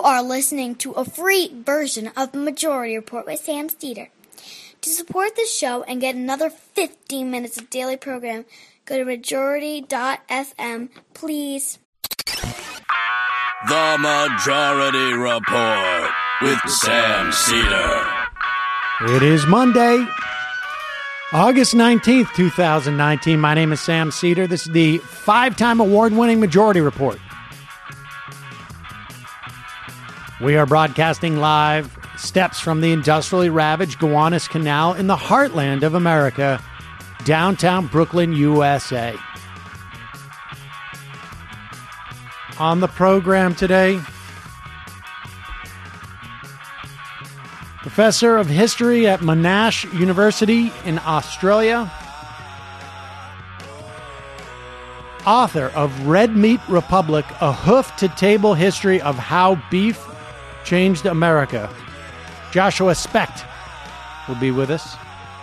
are listening to a free version of the Majority Report with Sam Steeder. To support the show and get another 15 minutes of daily program, go to majority.fm, please. The Majority Report with Sam Steeder. It is Monday, August 19th, 2019. My name is Sam Steeder. This is the 5-time award-winning Majority Report. We are broadcasting live steps from the industrially ravaged Gowanus Canal in the heartland of America, downtown Brooklyn, USA. On the program today, Professor of History at Monash University in Australia, author of Red Meat Republic, A Hoof-to-Table History of How Beef Changed America, Joshua Specht will be with us.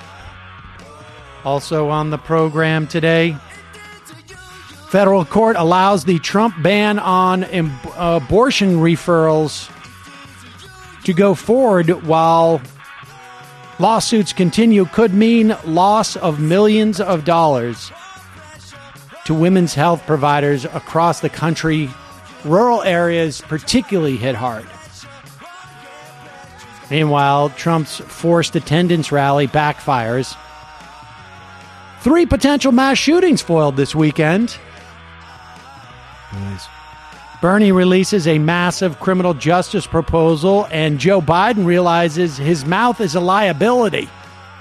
Also on the program today, federal court allows the Trump ban on abortion referrals to go forward while lawsuits continue. Could mean loss of millions of dollars to women's health providers across the country. Rural areas particularly hit hard. Meanwhile, Trump's forced attendance rally backfires. 3 potential mass shootings foiled this weekend. Nice. Bernie releases a massive criminal justice proposal, and Joe Biden realizes his mouth is a liability.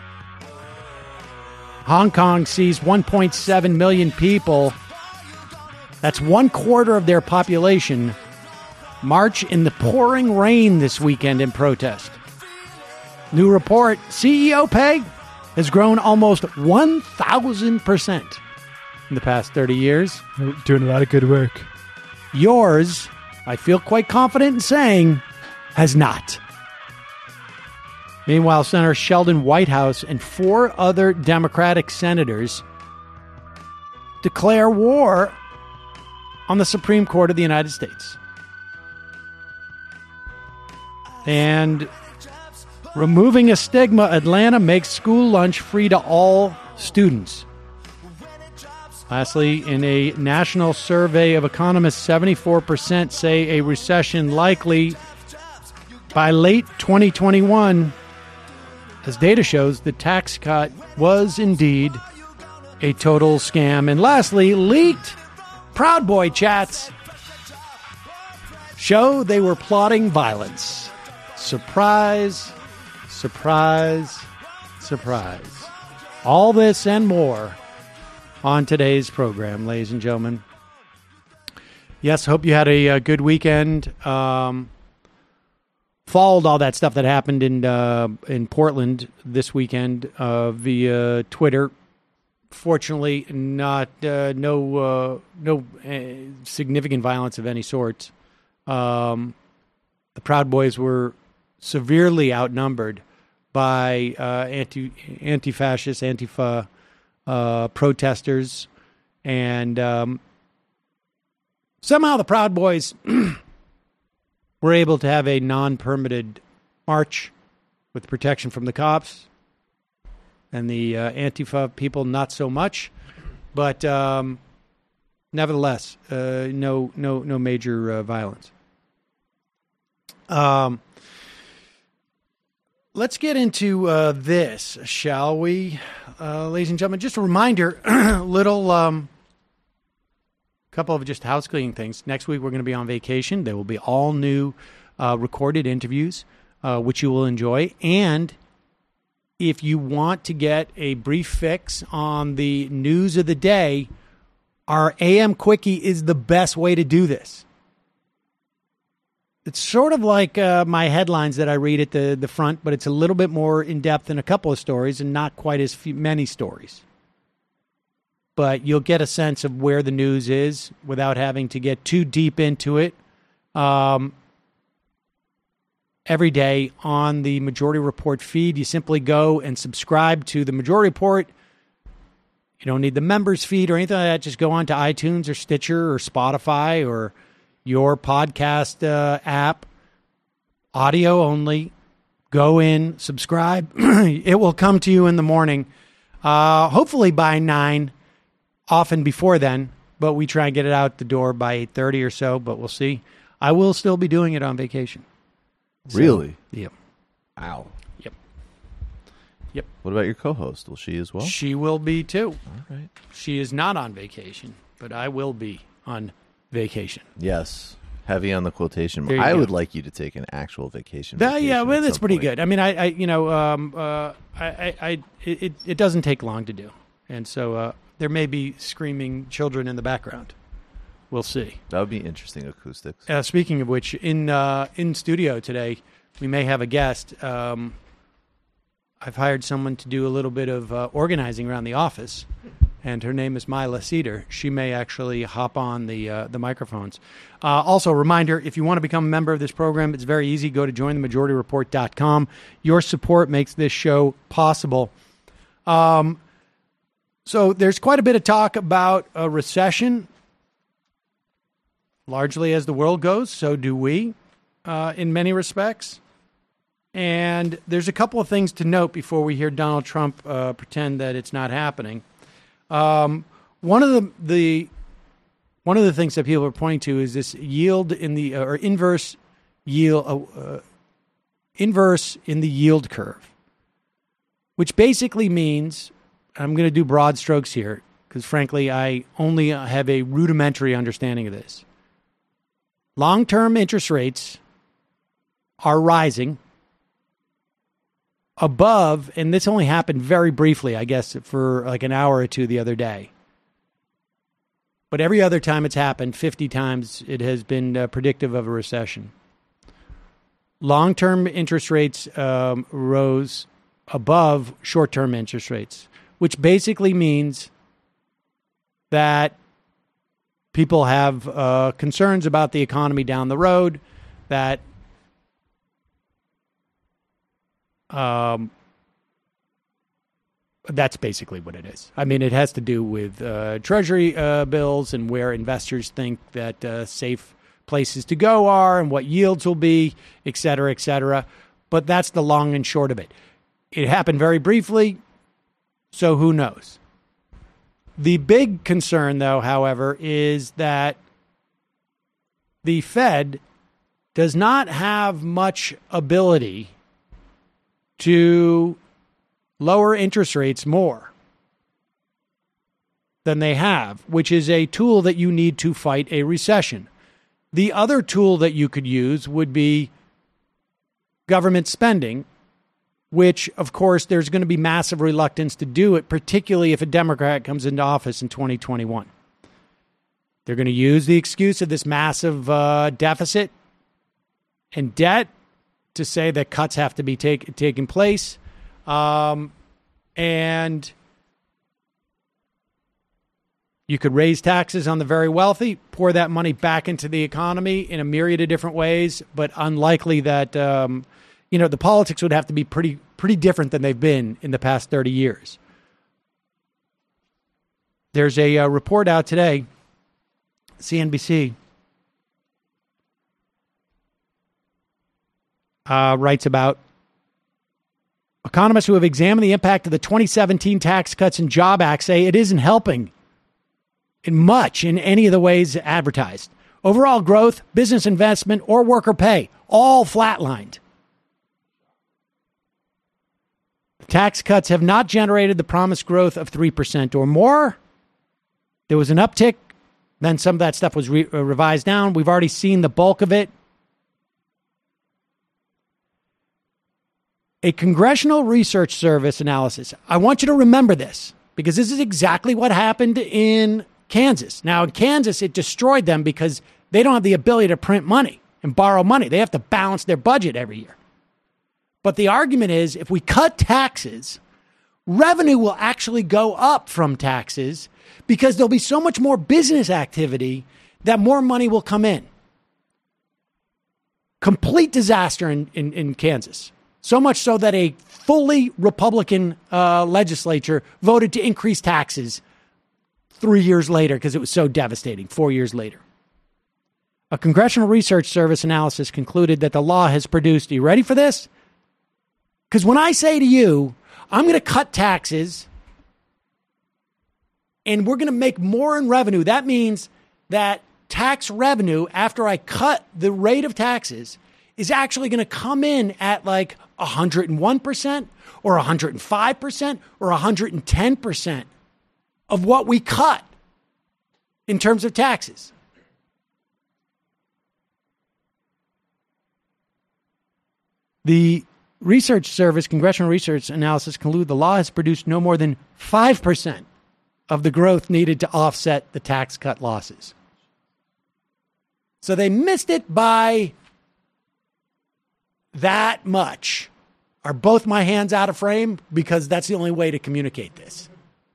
Hong Kong sees 1.7 million people, that's 1/4 of their population, march in the pouring rain this weekend in protest. New report, CEO pay has grown almost 1,000% in the past 30 years. Doing a lot of good work. Yours, I feel quite confident in saying, has not. Meanwhile, Senator Sheldon Whitehouse and 4 other Democratic senators declare war on the Supreme Court of the United States. And removing a stigma, Atlanta makes school lunch free to all students. Lastly, in a national survey of economists, 74% say a recession likely by late 2021. As data shows, the tax cut was indeed a total scam. And lastly, leaked Proud Boy chats show they were plotting violence. Surprise, surprise, surprise. All this and more on today's program, ladies and gentlemen. Yes, hope you had a good weekend. Followed all that stuff that happened in Portland this weekend via Twitter. Fortunately, not no significant violence of any sort. The Proud Boys were severely outnumbered by anti-fascist, Antifa protesters, and somehow the Proud Boys were able to have a non-permitted march with protection from the cops, and the Antifa people not so much, but nevertheless, no major violence. Let's get into this, shall we, ladies and gentlemen? Just a reminder, couple of just house cleaning things. Next week, we're going to be on vacation. There will be all new recorded interviews, which you will enjoy. And if you want to get a brief fix on the news of the day, our AM Quickie is the best way to do this. It's sort of like my headlines that I read at the front, but it's a little bit more in-depth in a couple of stories and not quite as many stories. But you'll get a sense of where the news is without having to get too deep into it. Every day on the Majority Report feed, you simply go and subscribe to the Majority Report. You don't need the members feed or anything like that. Just go on to iTunes or Stitcher or Spotify or your podcast app audio only. Go in, subscribe. It will come to you in the morning, hopefully by 9, often before then, but we try and get it out the door by 8:30 or so, but we'll see. I will still be doing it on vacation. Really? Yep. Ow. Yep. What about your co-host? Will she as well? She will be too. All right. She is not on vacation, but I will be on vacation. Yes. Heavy on the quotation. There you I go. would like you to take an actual vacation. Yeah, well, at that's some pretty point. good. I mean, it doesn't take long to do, and so there may be screaming children in the background. We'll see. That would be interesting acoustics. Speaking of which, in studio today, we may have a guest. I've hired someone to do a little bit of organizing around the office, and her name is Mila Cedar. She may actually hop on the microphones. Also, a reminder, if you want to become a member of this program, it's very easy. Go to jointhemajorittyreport.com. Your support makes this show possible. So there's quite a bit of talk about a recession. Largely as the world goes, so do we, in many respects. And there's a couple of things to note before we hear Donald Trump pretend that it's not happening. One of the things that people are pointing to is this yield in the or inverse yield inverse in the yield curve, which basically means, I'm going to do broad strokes here because frankly I only have a rudimentary understanding of this. Long-term interest rates are rising above, and this only happened very briefly, I guess, for like an hour or two the other day. But every other time it's happened, 50 times, it has been predictive of a recession. Long-term interest rates rose above short-term interest rates, which basically means that people have concerns about the economy down the road, that that's basically what it is. I mean, it has to do with treasury bills and where investors think that safe places to go are and what yields will be, et cetera, et cetera. But that's the long and short of it. It happened very briefly, so who knows? The big concern, though, however, is that the Fed does not have much ability to lower interest rates more than they have, which is a tool that you need to fight a recession. The other tool that you could use would be government spending, which, of course, there's going to be massive reluctance to do it, particularly if a Democrat comes into office in 2021. They're going to use the excuse of this massive deficit and debt to say that cuts have to be taking place. And you could raise taxes on the very wealthy, pour that money back into the economy in a myriad of different ways, but unlikely that, the politics would have to be pretty different than they've been in the past 30 years. There's a report out today, CNBC, writes about economists who have examined the impact of the 2017 Tax Cuts and Job Act say it isn't helping in any of the ways advertised. Overall growth, business investment, or worker pay, all flatlined. The tax cuts have not generated the promised growth of 3% or more. There was an uptick. Then some of that stuff was revised down. We've already seen the bulk of it. A Congressional Research Service analysis. I want you to remember this because this is exactly what happened in Kansas. Now, in Kansas, it destroyed them because they don't have the ability to print money and borrow money. They have to balance their budget every year. But the argument is if we cut taxes, revenue will actually go up from taxes because there'll be so much more business activity that more money will come in. Complete disaster in Kansas. So much so that a fully Republican legislature voted to increase taxes 3 years later because it was so devastating, 4 years later. A Congressional Research Service analysis concluded that the law has produced, are you ready for this? Because when I say to you, I'm going to cut taxes and we're going to make more in revenue, that means that tax revenue, after I cut the rate of taxes, is actually going to come in at like 101% or 105% or 110% of what we cut in terms of taxes. The Research Service, Congressional Research Analysis, conclude the law has produced no more than 5% of the growth needed to offset the tax cut losses. So they missed it by that much. Are both my hands out of frame? Because that's the only way to communicate this.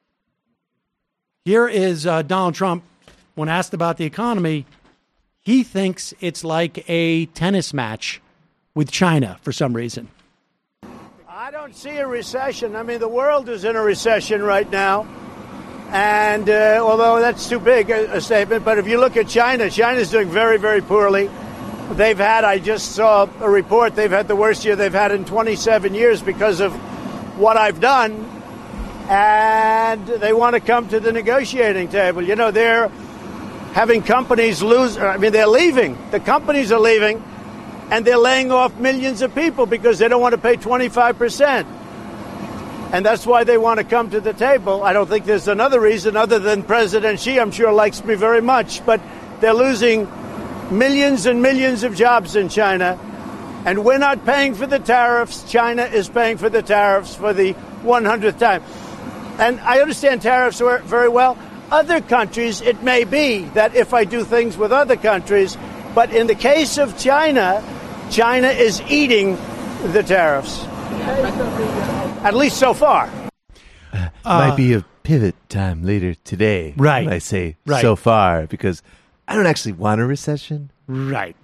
Here is Donald Trump. When asked about the economy, he thinks it's like a tennis match with China for some reason. I don't see a recession. I mean, the world is in a recession right now. And although that's too big a statement, but if you look at China, China's doing very, very poorly. They've had, I just saw a report, they've had the worst year they've had in 27 years because of what I've done. And they want to come to the negotiating table. You know, they're having companies lose. I mean, they're leaving. The companies are leaving. And they're laying off millions of people because they don't want to pay 25%. And that's why they want to come to the table. I don't think there's another reason other than President Xi, I'm sure, likes me very much. But they're losing millions and millions of jobs in China. And we're not paying for the tariffs. China is paying for the tariffs for the 100th time. And I understand tariffs very well. Other countries, it may be that if I do things with other countries, but in the case of China, China is eating the tariffs, at least so far. Might be a pivot time later today. Right. When I say right. So far, because I don't actually want a recession. Right.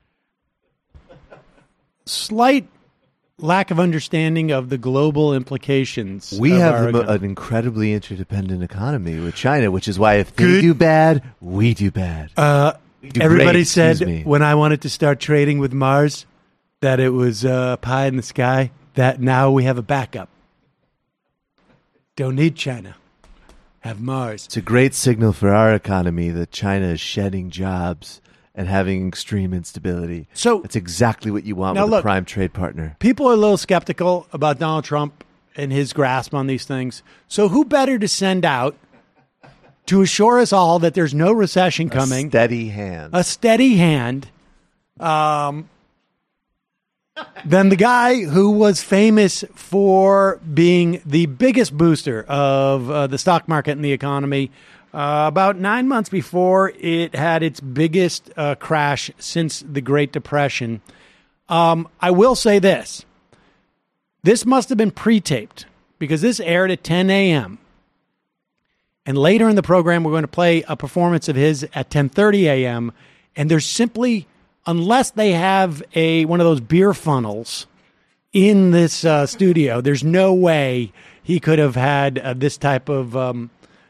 Slight lack of understanding of the global implications. We have an incredibly interdependent economy with China, which is why if they do bad, we do bad. Everybody said when I wanted to start trading with Mars that it was pie in the sky, that now we have a backup. Don't need China. Have Mars. It's a great signal for our economy that China is shedding jobs and having extreme instability. So that's exactly what you want with a prime trade partner. People are a little skeptical about Donald Trump and his grasp on these things. So who better to send out to assure us all that there's no recession coming? A steady hand. A steady hand. Than the guy who was famous for being the biggest booster of the stock market and the economy about 9 months before it had its biggest crash since the Great Depression. I will say this. This must have been pre-taped because this aired at 10 a.m. And later in the program, we're going to play a performance of his at 10:30 a.m. And there's simply, unless they have one of those beer funnels in this studio, there's no way he could have had this type of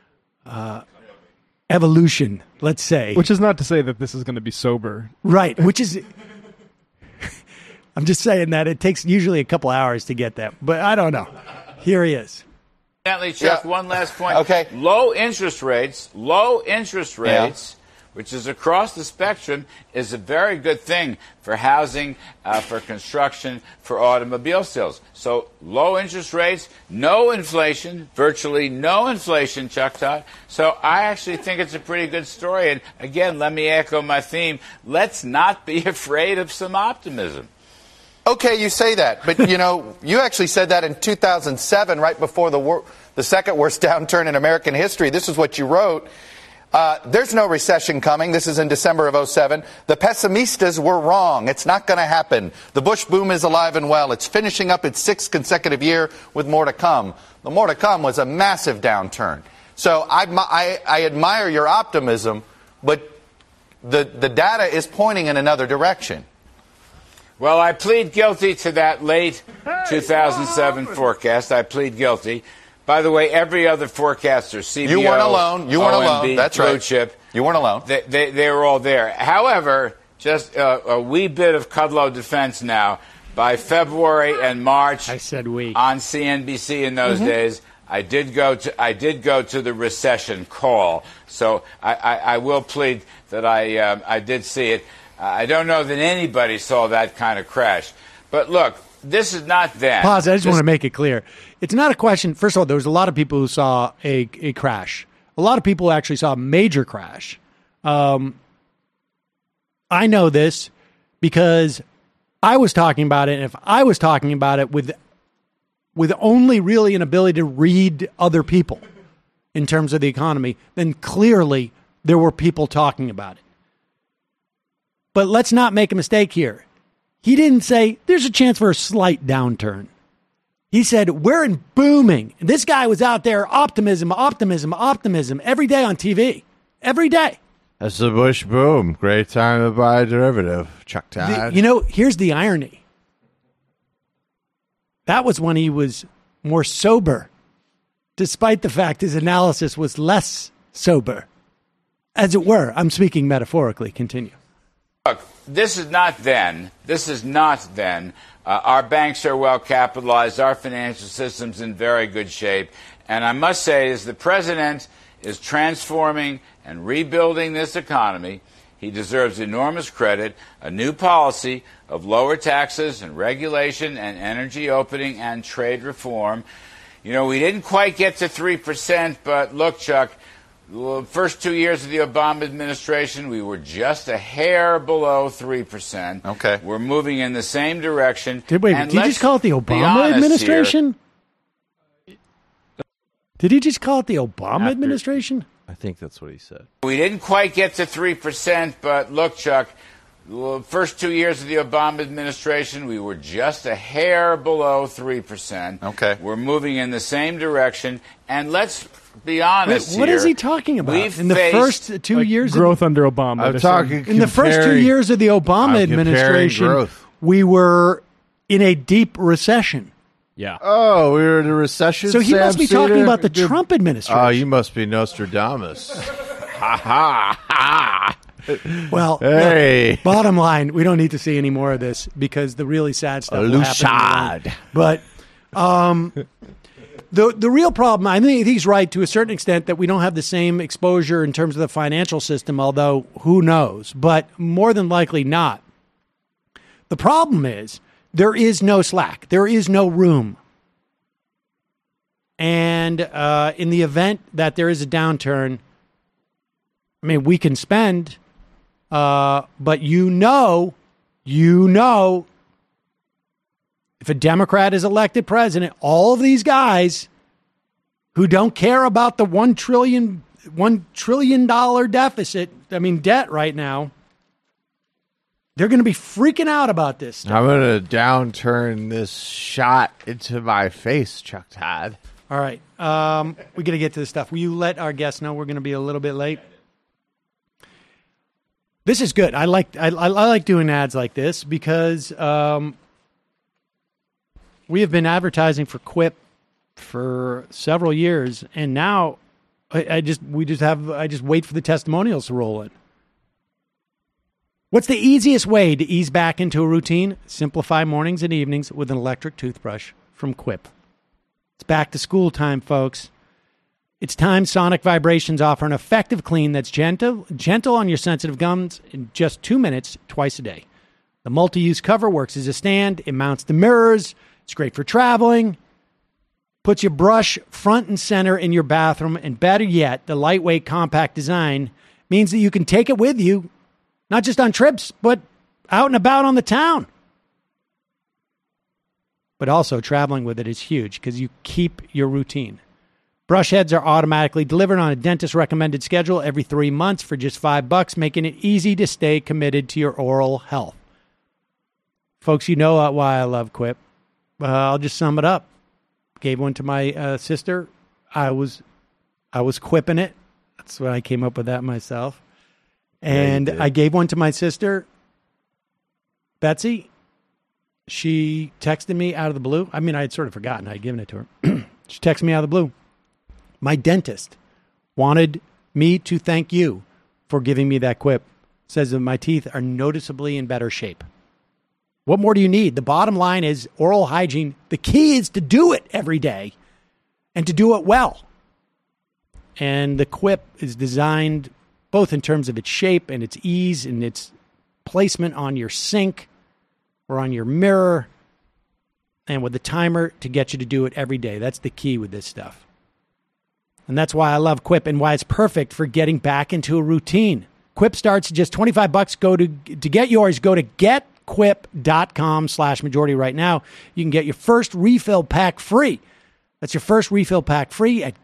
evolution, let's say. Which is not to say that this is going to be sober. Right, which is... I'm just saying that it takes usually a couple hours to get that. But I don't know. Here he is. Chuck, one last point. Okay. Low interest rates, which is across the spectrum, is a very good thing for housing, for construction, for automobile sales. So low interest rates, no inflation, virtually no inflation, Chuck Todd. So I actually think it's a pretty good story. And again, let me echo my theme. Let's not be afraid of some optimism. Okay, you say that, but you actually said that in 2007, right before the second worst downturn in American history. This is what you wrote. There's no recession coming. This is in December of 2007. The pessimistas were wrong. It's not going to happen. The Bush boom is alive and well. It's finishing up its sixth consecutive year with more to come. The more to come was a massive downturn. So I admire your optimism, but the data is pointing in another direction. Well, I plead guilty to that late 2007 forecast. I plead guilty. By the way, every other forecaster, CBO, you weren't alone. You weren't OMB, alone. That's Blue right. Chip, You weren't alone. They were all there. However, just a wee bit of Kudlow defense now. By February and March, I said we on CNBC in those days. I did go to the recession call, so I will plead that I did see it. I don't know that anybody saw that kind of crash, but look, this is not then. Pause. I just want to make it clear. It's not a question. First of all, there was a lot of people who saw a crash. A lot of people actually saw a major crash. I know this because I was talking about it, and if I was talking about it with only really an ability to read other people in terms of the economy, then clearly there were people talking about it. But let's not make a mistake here. He didn't say there's a chance for a slight downturn. He said we're in booming. And this guy was out there, optimism every day on TV. Every day. That's the Bush boom. Great time to buy a derivative. Chuck Todd. Here's the irony. That was when he was more sober, despite the fact his analysis was less sober. As it were. I'm speaking metaphorically. Continue. Look, this is not then. Our banks are well capitalized. Our financial system's in very good shape. And I must say, as the president is transforming and rebuilding this economy, he deserves enormous credit. A new policy of lower taxes and regulation and energy opening and trade reform. You know, we didn't quite get to 3%, but look, Chuck, the first 2 years of the Obama administration, we were just a hair below 3%. Okay. We're moving in the same direction. Did you just call it the Obama administration? Did he just call it the Obama administration? I think that's what he said. We didn't quite get to 3%, but look, Chuck, the first 2 years of the Obama administration, we were just a hair below 3%. Okay. We're moving in the same direction. And let's be honest What here. is he talking about? We've In the faced first 2 years? Growth under Obama. I'm talking In the first 2 years of the Obama administration, growth. we were in a deep recession. Yeah. Oh, we were in a recession. So he Sam must be Cedar? talking about the Trump administration. Oh, you must be Nostradamus. Well, Hey. look, bottom line, we don't need to see any more of this because the really sad stuff will happen. Lushad. But the real problem, I think he's right to a certain extent that we don't have the same exposure in terms of the financial system, although who knows, but more than likely not. The problem is there is no slack. There is no room. And in the event that there is a downturn, I mean, we can spend, but you know, if a Democrat is elected president, all of these guys who don't care about the $1 trillion deficit, debt right now, they're going to be freaking out about this stuff. I'm going to downturn this shot into my face, Chuck Todd. All right. We got to get to this stuff. Will you let our guests know we're going to be a little bit late? This is good. I like doing ads like this because we have been advertising for Quip for several years, and now I just wait for the testimonials to roll in. What's the easiest way to ease back into a routine? Simplify mornings and evenings with an electric toothbrush from Quip. It's back to school time, folks. It's time Sonic Vibrations offer an effective clean that's gentle on your sensitive gums in just 2 minutes, twice a day. The multi-use cover works as a stand. It mounts to mirrors. It's great for traveling. Puts your brush front and center in your bathroom. And better yet, the lightweight, compact design means that you can take it with you, not just on trips, but out and about on the town. But also traveling with it is huge because you keep your routine. Brush heads are automatically delivered on a dentist-recommended schedule every 3 months for just $5, making it easy to stay committed to your oral health. Folks, you know why I love Quip. I'll just sum it up. Gave one to my sister. I was quipping it. That's when I came up with that myself. And I gave one to my sister, Betsy. She texted me out of the blue. I mean, I had sort of forgotten I had given it to her. She texted me out of the blue. My dentist wanted me to thank you for giving me that quip. Says that my teeth are noticeably in better shape. What more do you need? The bottom line is oral hygiene. The key is to do it every day and to do it well. And the quip is designed both in terms of its shape and its ease and its placement on your sink or on your mirror, and with the timer to get you to do it every day. That's the key with this stuff. And that's why I love Quip and why it's perfect for getting back into a routine. Quip starts at just $25. To get yours, go to getquip.com/majority right now. You can get your first refill pack free. That's your first refill pack free at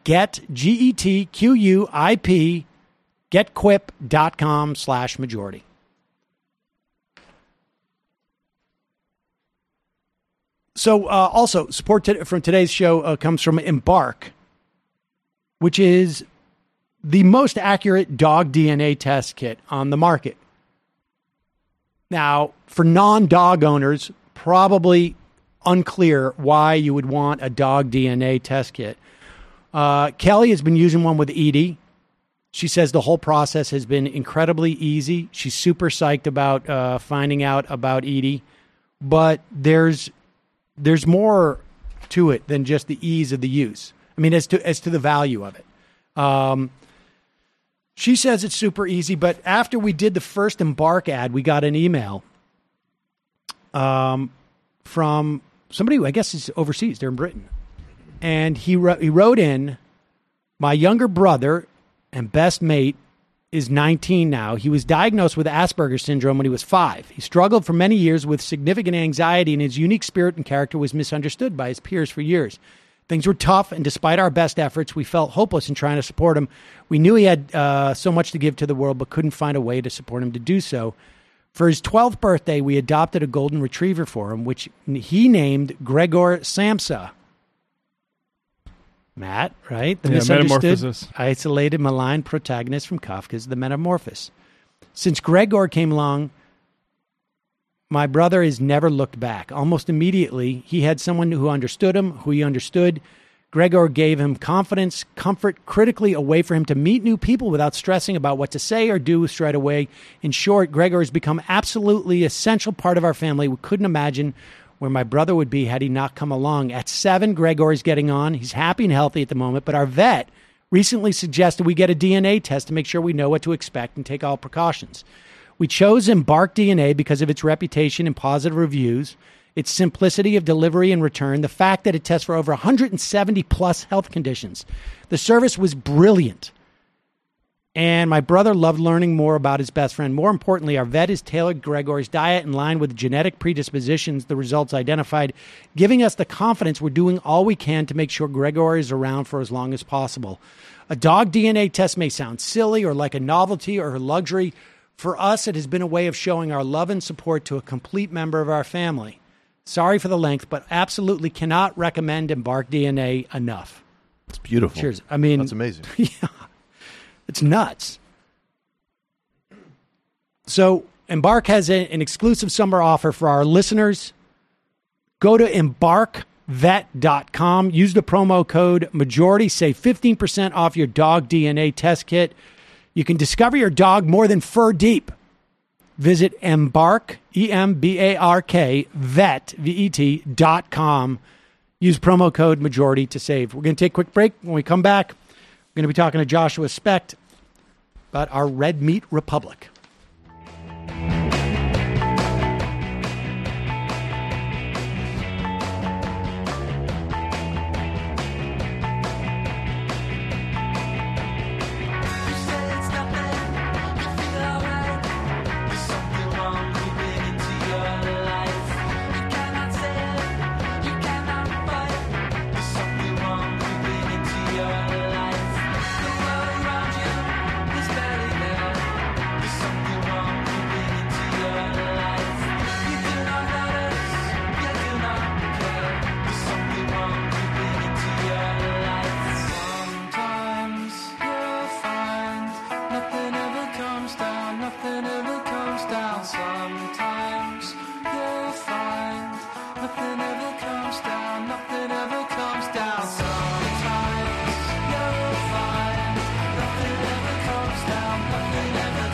getquip.com/majority. So also, support from today's show comes from Embark, which is the most accurate dog DNA test kit on the market. Now, for non-dog owners, probably unclear why you would want a dog DNA test kit. Kelly has been using one with Edie. She says the whole process has been incredibly easy. She's super psyched about finding out about Edie, but there's more to it than just the ease of the use. I mean, as to the value of it. She says it's super easy, but after we did the first Embark ad, we got an email from somebody who I guess is overseas. They're in Britain. And he wrote in, my younger brother and best mate is 19 now. He was diagnosed with Asperger's syndrome when he was 5. He struggled for many years with significant anxiety, and his unique spirit and character was misunderstood by his peers for years. Things were tough, and despite our best efforts, we felt hopeless in trying to support him. We knew he had so much to give to the world, but couldn't find a way to support him to do so. For his 12th birthday, we adopted a golden retriever for him, which he named Gregor Samsa. Matt, right? The misunderstood, Metamorphosis. isolated, maligned protagonist from Kafka's The Metamorphosis. Since Gregor came along, my brother has never looked back. Almost immediately, he had someone who understood him, who he understood. Gregor gave him confidence, comfort, critically a way for him to meet new people without stressing about what to say or do straight away. In short, Gregor has become absolutely essential part of our family. We couldn't imagine where my brother would be had he not come along. At 7, Gregor is getting on. He's happy and healthy at the moment, but our vet recently suggested we get a DNA test to make sure we know what to expect and take all precautions. We chose Embark DNA because of its reputation and positive reviews, its simplicity of delivery and return, the fact that it tests for over 170 plus health conditions. The service was brilliant. And my brother loved learning more about his best friend. More importantly, our vet has tailored Gregor's diet in line with genetic predispositions, the results identified, giving us the confidence we're doing all we can to make sure Gregor is around for as long as possible. A dog DNA test may sound silly or like a novelty or a luxury. For us, it has been a way of showing our love and support to a complete member of our family. Sorry for the length, but absolutely cannot recommend Embark DNA enough. It's beautiful. Cheers. I mean, that's amazing. Yeah. It's nuts. So Embark has an exclusive summer offer for our listeners. Go to embarkvet.com. Use the promo code majority. Save 15% off your dog DNA test kit. You can discover your dog more than fur deep. Visit Embark, EMBARK, vet, VET.com. Use promo code majority to save. We're going to take a quick break. When we come back, we're going to be talking to Joshua Specht about our Red Meat Republic. Nothing ever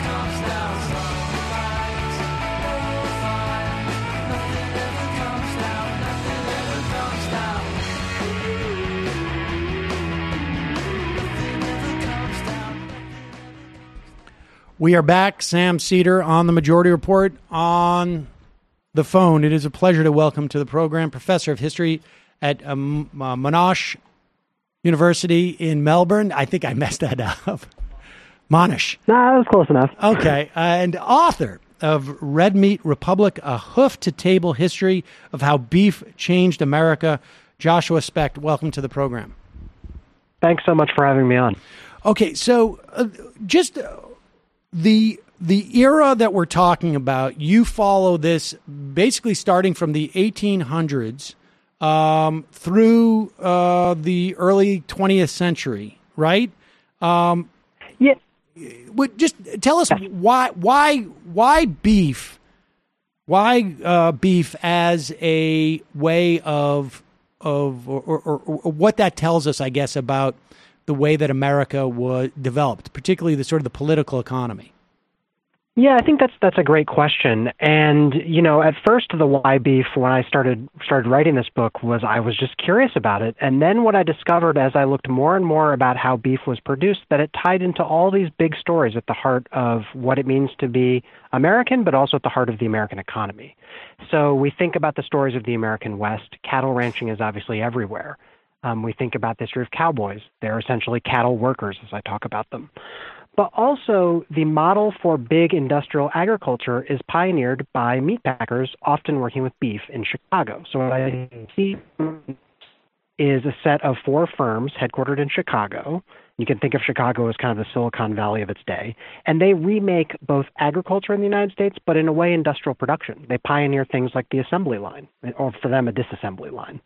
We are back. Sam Seder on the Majority Report on the phone. It is a pleasure to welcome to the program Professor of History at Monash University in Melbourne. I think I messed that up. Monash. No, that was close enough. Okay. And author of Red Meat Republic, A Hoof-to-Table History of How Beef Changed America. Joshua Specht, welcome to the program. Thanks so much for having me on. Okay, so just the era that we're talking about, you follow this basically starting from the 1800s through the early 20th century, right? Yeah. Just tell us why beef? Why beef as a way of or what that tells us, I guess, about the way that America was developed, particularly the sort of the political economy? Yeah, I think that's a great question. And, you know, at first the why beef, when I started writing this book, I was just curious about it. And then what I discovered as I looked more and more about how beef was produced, that it tied into all these big stories at the heart of what it means to be American, but also at the heart of the American economy. So we think about the stories of the American West. Cattle ranching is obviously everywhere. We think about the history of cowboys. They're essentially cattle workers, as I talk about them. But also, the model for big industrial agriculture is pioneered by meat packers, often working with beef in Chicago. So what I see is a set of 4 firms headquartered in Chicago. You can think of Chicago as kind of the Silicon Valley of its day. And they remake both agriculture in the United States, but in a way industrial production. They pioneer things like the assembly line, or for them, a disassembly line.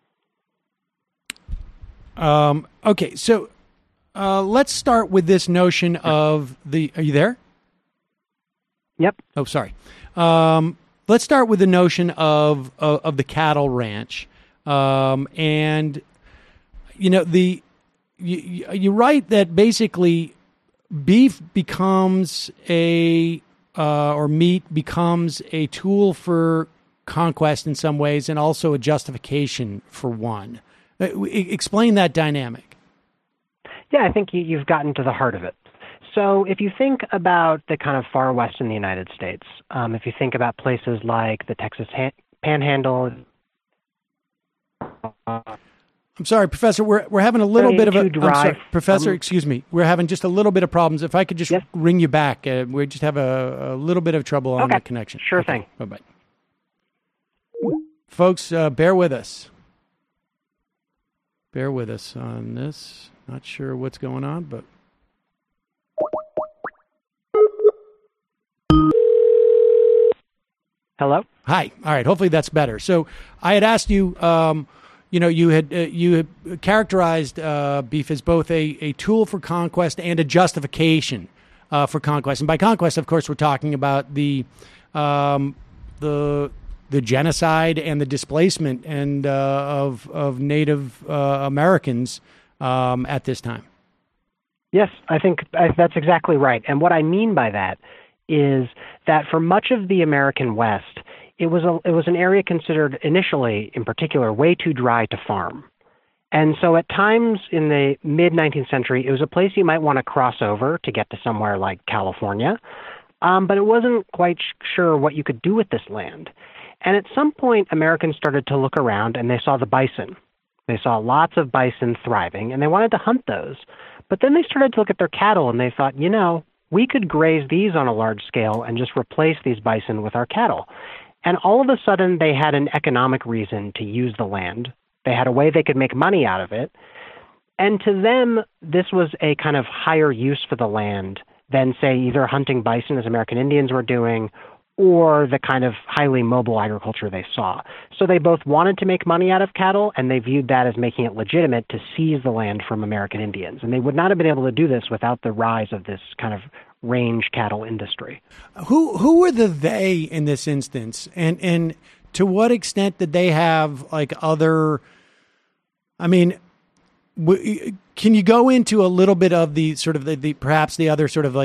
Okay, so let's start with this notion of the. Are you there? Yep. Oh, sorry. Let's start with the notion of the cattle ranch, and you know you write that basically beef becomes or meat becomes a tool for conquest in some ways, and also a justification for one. Explain that dynamic. Yeah, I think you've gotten to the heart of it. So if you think about the kind of far west in the United States, if you think about places like the Texas Panhandle. I'm sorry, Professor, we're having a little bit of a... Professor, excuse me. We're having just a little bit of problems. If I could just ring you back. We just have a little bit of trouble on the connection. Sure thing. Bye-bye. Folks, bear with us. Bear with us on this. Not sure what's going on, but... Hello? Hi. All right. Hopefully that's better. So I had asked you, you had characterized beef as both a tool for conquest and a justification for conquest. And by conquest, of course, we're talking about the genocide and the displacement and of Native Americans at this time. Yes, I think that's exactly right. And what I mean by that is that for much of the American West, it was an area considered initially, in particular, way too dry to farm. And so at times in the mid-19th century, it was a place you might want to cross over to get to somewhere like California, but it wasn't quite sure what you could do with this land. And at some point, Americans started to look around and they saw the bison. They saw lots of bison thriving, and they wanted to hunt those. But then they started to look at their cattle, and they thought, we could graze these on a large scale and just replace these bison with our cattle. And all of a sudden, they had an economic reason to use the land. They had a way they could make money out of it. And to them, this was a kind of higher use for the land than, say, either hunting bison, as American Indians were doing, or the kind of highly mobile agriculture they saw. So they both wanted to make money out of cattle, and they viewed that as making it legitimate to seize the land from American Indians. And they would not have been able to do this without the rise of this kind of range cattle industry. Who were the they in this instance? And to what extent did they have other... I mean, can you go into a little bit of the sort of the perhaps the other sort of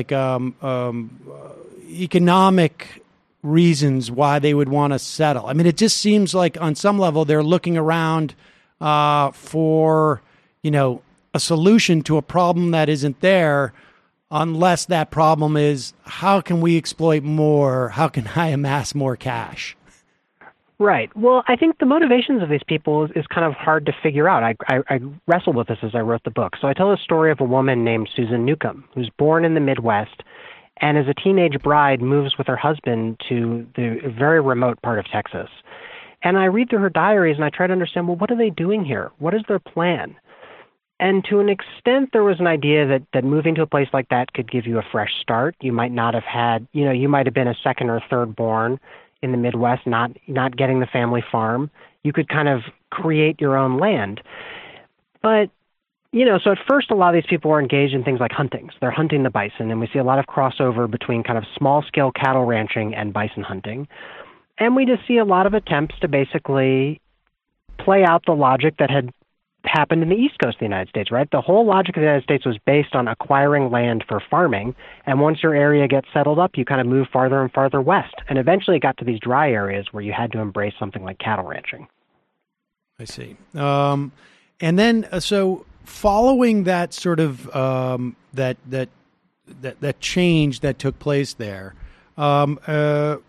economic reasons why they would want to settle? I mean, it just seems like on some level they're looking around for, a solution to a problem that isn't there. unless that problem is, how can we exploit more? How can I amass more cash? Right. Well, I think the motivations of these people is kind of hard to figure out. I wrestled with this as I wrote the book. So I tell the story of a woman named Susan Newcomb, who's born in the Midwest, and as a teenage bride moves with her husband to the very remote part of Texas. And I read through her diaries and I try to understand, well, what are they doing here? What is their plan? And to an extent, there was an idea that moving to a place like that could give you a fresh start. You might not have had, you might have been a second or third born in the Midwest, not getting the family farm. You could kind of create your own land. But, so at first a lot of these people are engaged in things like hunting. So they're hunting the bison, and we see a lot of crossover between kind of small-scale cattle ranching and bison hunting. And we just see a lot of attempts to basically play out the logic that had happened in the East Coast of the United States, right? The whole logic of the United States was based on acquiring land for farming, and once your area gets settled up, you kind of move farther and farther west, and eventually it got to these dry areas where you had to embrace something like cattle ranching. I see. And then, so following that sort of that change that took place there, tell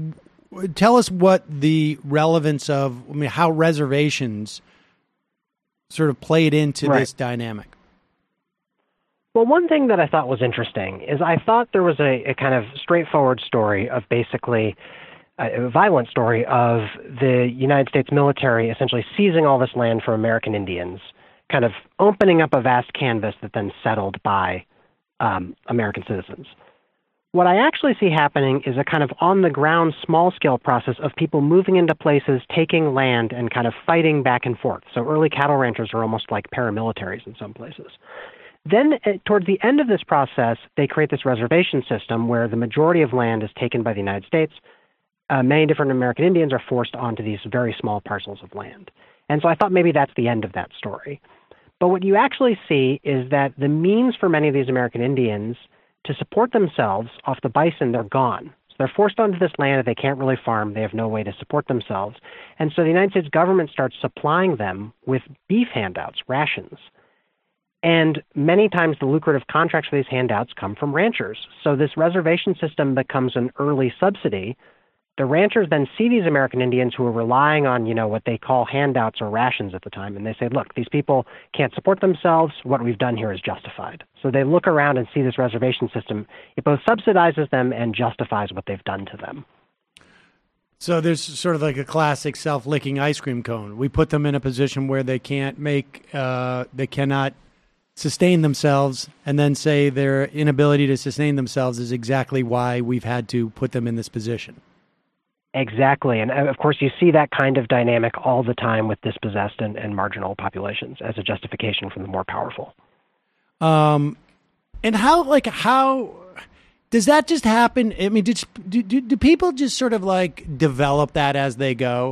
us what the relevance of, how reservations sort of played into this dynamic. Well, one thing that I thought was interesting is I thought there was a kind of straightforward story of basically a violent story of the United States military essentially seizing all this land from American Indians, kind of opening up a vast canvas that then settled by American citizens. What I actually see happening is a kind of on-the-ground, small-scale process of people moving into places, taking land, and kind of fighting back and forth. So early cattle ranchers are almost like paramilitaries in some places. Then, towards the end of this process, they create this reservation system where the majority of land is taken by the United States. Many different American Indians are forced onto these very small parcels of land. And so I thought maybe that's the end of that story. But what you actually see is that the means for many of these American Indians to support themselves off the bison, they're gone. So they're forced onto this land that they can't really farm. They have no way to support themselves. And so the United States government starts supplying them with beef handouts, rations. And many times the lucrative contracts for these handouts come from ranchers. So this reservation system becomes an early subsidy. The ranchers then see these American Indians who are relying on, what they call handouts or rations at the time, and they say, look, these people can't support themselves. What we've done here is justified. So they look around and see this reservation system. It both subsidizes them and justifies what they've done to them. So there's sort of like a classic self-licking ice cream cone. We put them in a position where they cannot sustain themselves, and then say their inability to sustain themselves is exactly why we've had to put them in this position. Exactly. And of course, you see that kind of dynamic all the time with dispossessed and marginal populations as a justification from the more powerful. And how does that just happen? I mean, do people just sort of like develop that as they go?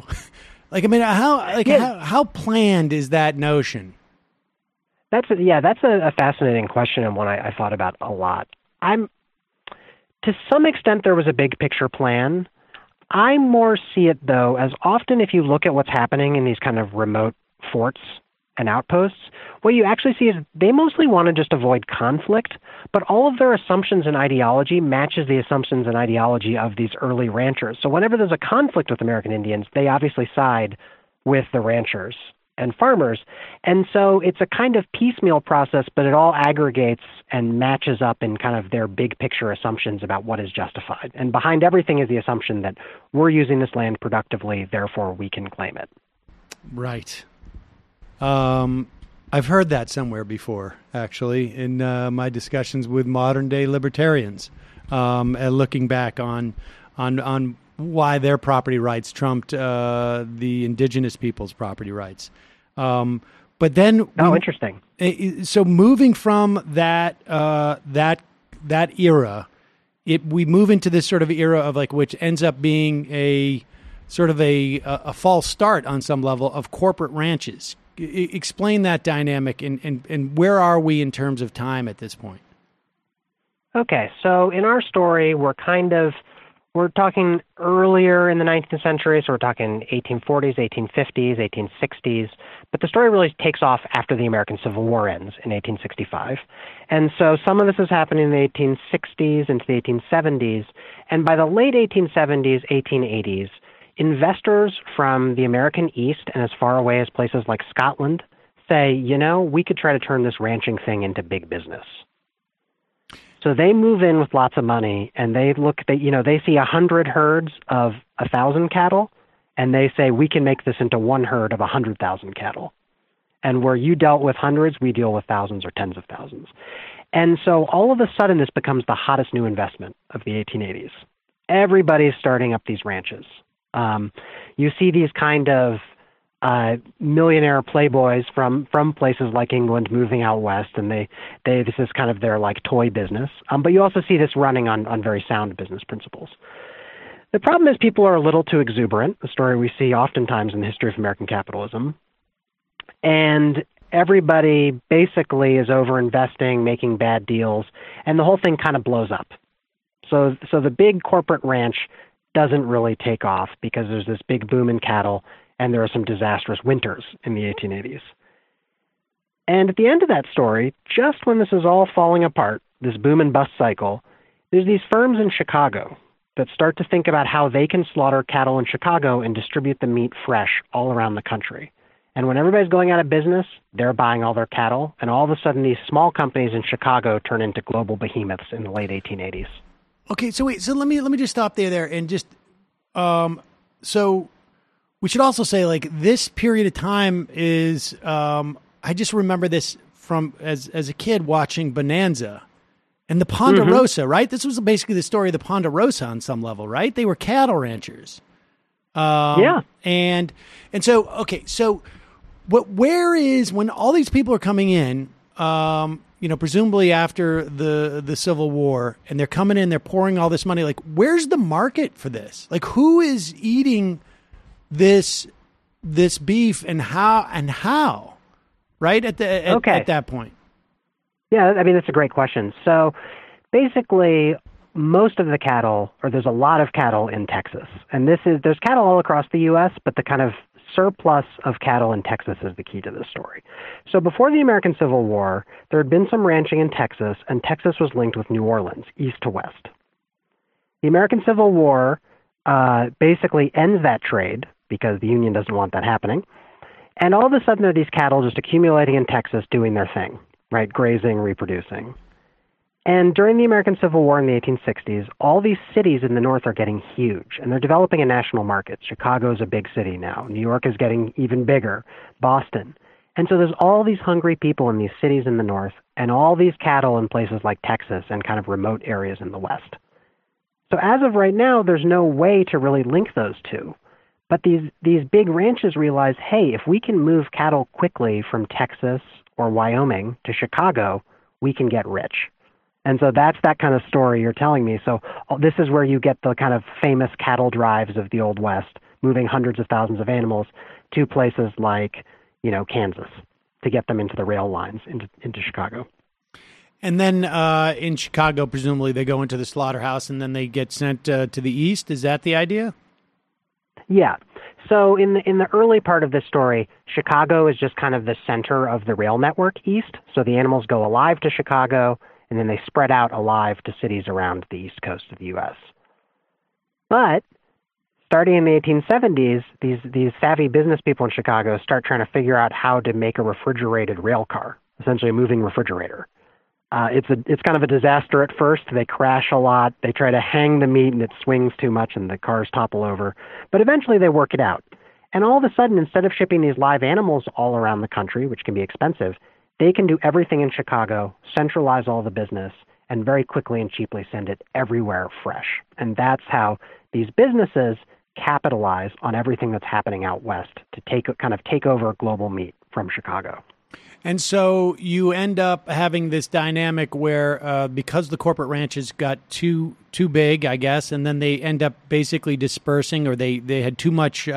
How planned is that notion? That's a fascinating question and one I thought about a lot. To some extent, there was a big picture plan. I more see it, though, as often if you look at what's happening in these kind of remote forts and outposts, what you actually see is they mostly want to just avoid conflict, but all of their assumptions and ideology matches the assumptions and ideology of these early ranchers. So whenever there's a conflict with American Indians, they obviously side with the ranchers and farmers. And so it's a kind of piecemeal process, but it all aggregates and matches up in kind of their big picture assumptions about what is justified. And behind everything is the assumption that we're using this land productively, therefore we can claim it. Right. I've heard that somewhere before, actually, in my discussions with modern day libertarians, looking back on why their property rights trumped the indigenous people's property rights. But then, interesting. So moving from that era, we move into this sort of era of which ends up being a sort of a false start on some level of corporate ranches. Explain that dynamic and where are we in terms of time at this point? Okay, so in our story, we're We're talking earlier in the 19th century, so we're talking 1840s, 1850s, 1860s. But the story really takes off after the American Civil War ends in 1865. And so some of this is happening in the 1860s into the 1870s. And by the late 1870s, 1880s, investors from the American East and as far away as places like Scotland say, we could try to turn this ranching thing into big business. So they move in with lots of money, and they see 100 herds of 1,000 cattle, and they say, we can make this into one herd of 100,000 cattle. And where you dealt with hundreds, we deal with thousands or tens of thousands. And so all of a sudden, this becomes the hottest new investment of the 1880s. Everybody's starting up these ranches. You see these kind of millionaire playboys from places like England moving out west, and this is kind of their like toy business. But you also see this running on very sound business principles. The problem is people are a little too exuberant, a story we see oftentimes in the history of American capitalism. And everybody basically is over-investing, making bad deals, and the whole thing kind of blows up. So the big corporate ranch doesn't really take off because there's this big boom in cattle, and there are some disastrous winters in the 1880s. And at the end of that story, just when this is all falling apart, this boom and bust cycle, there's these firms in Chicago that start to think about how they can slaughter cattle in Chicago and distribute the meat fresh all around the country. And when everybody's going out of business, they're buying all their cattle, and all of a sudden these small companies in Chicago turn into global behemoths in the late 1880s. Okay, so wait, so let me just stop there and just so we should also say, like, this period of time is, I just remember this from as a kid watching Bonanza and the Ponderosa, right? This was basically the story of the Ponderosa on some level, right? They were cattle ranchers. Yeah. And so, okay, so where is, when all these people are coming in, presumably after the Civil War, and they're coming in, they're pouring all this money, like, where's the market for this? Like, who is eating this beef and how, right? At that point. Yeah, I mean, that's a great question. So basically, most of the cattle, or there's a lot of cattle in Texas. And there's cattle all across the U.S., but the kind of surplus of cattle in Texas is the key to this story. So before the American Civil War, there had been some ranching in Texas, and Texas was linked with New Orleans, east to west. The American Civil War basically ends that trade because the Union doesn't want that happening. And all of a sudden, there are these cattle just accumulating in Texas doing their thing, right? Grazing, reproducing. And during the American Civil War in the 1860s, all these cities in the North are getting huge, and they're developing a national market. Chicago is a big city now. New York is getting even bigger. Boston. And so there's all these hungry people in these cities in the North, and all these cattle in places like Texas and kind of remote areas in the West. So as of right now, there's no way to really link those two. But these big ranches realize, hey, if we can move cattle quickly from Texas or Wyoming to Chicago, we can get rich. And so that's that kind of story you're telling me. So this is where you get the kind of famous cattle drives of the Old West, moving hundreds of thousands of animals to places like, Kansas to get them into the rail lines into Chicago. And then in Chicago, presumably they go into the slaughterhouse and then they get sent to the east. Is that the idea? Yeah. So in the early part of this story, Chicago is just kind of the center of the rail network east. So the animals go alive to Chicago, and then they spread out alive to cities around the east coast of the U.S. But starting in the 1870s, these savvy business people in Chicago start trying to figure out how to make a refrigerated rail car, essentially a moving refrigerator. It's kind of a disaster at first. They crash a lot. They try to hang the meat, and it swings too much, and the cars topple over. But eventually they work it out. And all of a sudden, instead of shipping these live animals all around the country, which can be expensive, they can do everything in Chicago, centralize all the business, and very quickly and cheaply send it everywhere fresh. And that's how these businesses capitalize on everything that's happening out west to take over global meat from Chicago. And so you end up having this dynamic where because the corporate ranches got too big, I guess, and then they end up basically dispersing, or they had too much,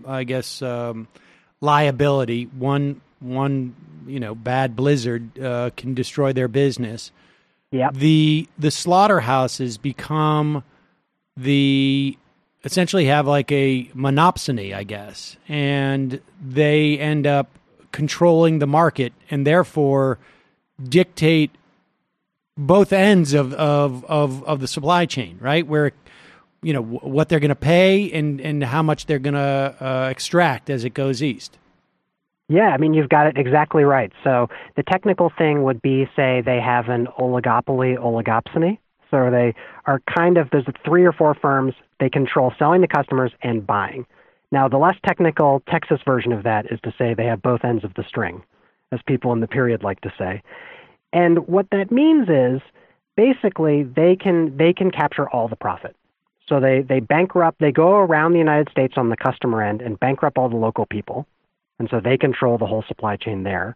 liability. One bad blizzard can destroy their business. Yep. The slaughterhouses become the essentially have like a monopsony, I guess, and they end up controlling the market and therefore dictate both ends of the supply chain, right? Where, you know, what they're going to pay and how much they're going to extract as it goes east. Yeah, I mean, you've got it exactly right. So the technical thing would be, say, they have an oligopsony. So they are there's 3 or 4 firms, they control selling to customers and buying. Now, the less technical Texas version of that is to say they have both ends of the string, as people in the period like to say. And what that means is, basically, they can capture all the profit. So they go around the United States on the customer end and bankrupt all the local people. And so they control the whole supply chain there.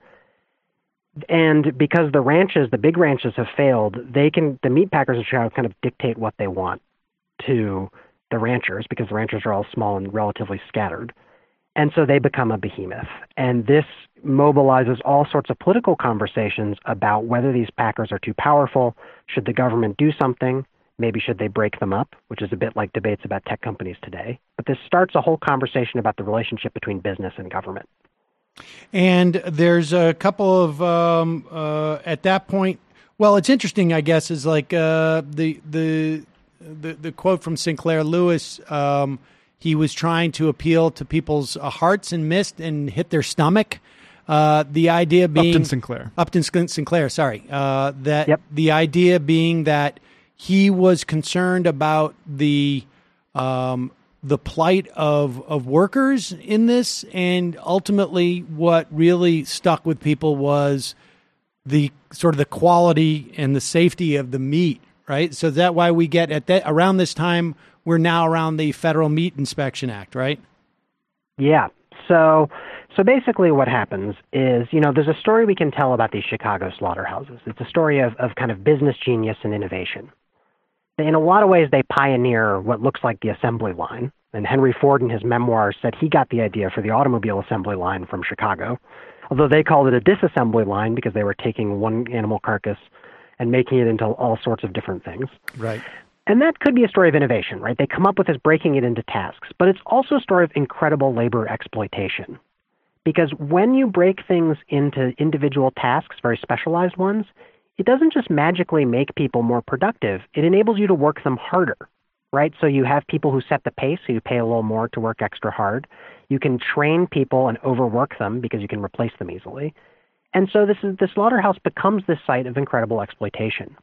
And because the big ranches have failed, the meat packers in Chicago kind of dictate what they want to the ranchers, because the ranchers are all small and relatively scattered. And so they become a behemoth. And this mobilizes all sorts of political conversations about whether these packers are too powerful. Should the government do something? Maybe should they break them up, which is a bit like debates about tech companies today. But this starts a whole conversation about the relationship between business and government. And there's a couple of at that point. Well, it's interesting, I guess, is like the quote from Sinclair Lewis. He was trying to appeal to people's hearts and missed and hit their stomach. The idea being Upton Sinclair. Sorry, the idea being that he was concerned about the plight of workers in this, and ultimately what really stuck with people was the sort of the quality and the safety of the meat, right? So is that why we get around this time, we're now around the Federal Meat Inspection Act, right? Yeah. So basically what happens is, there's a story we can tell about these Chicago slaughterhouses. It's a story of kind of business genius and innovation. In a lot of ways, they pioneer what looks like the assembly line. And Henry Ford, in his memoirs, said he got the idea for the automobile assembly line from Chicago, although they called it a disassembly line because they were taking one animal carcass and making it into all sorts of different things. Right. And that could be a story of innovation, right? They come up with this breaking it into tasks, but it's also a story of incredible labor exploitation. Because when you break things into individual tasks, very specialized ones, it doesn't just magically make people more productive. It enables you to work them harder, right? So you have people who set the pace, so you pay a little more to work extra hard. You can train people and overwork them because you can replace them easily. And so the slaughterhouse becomes this site of incredible exploitation.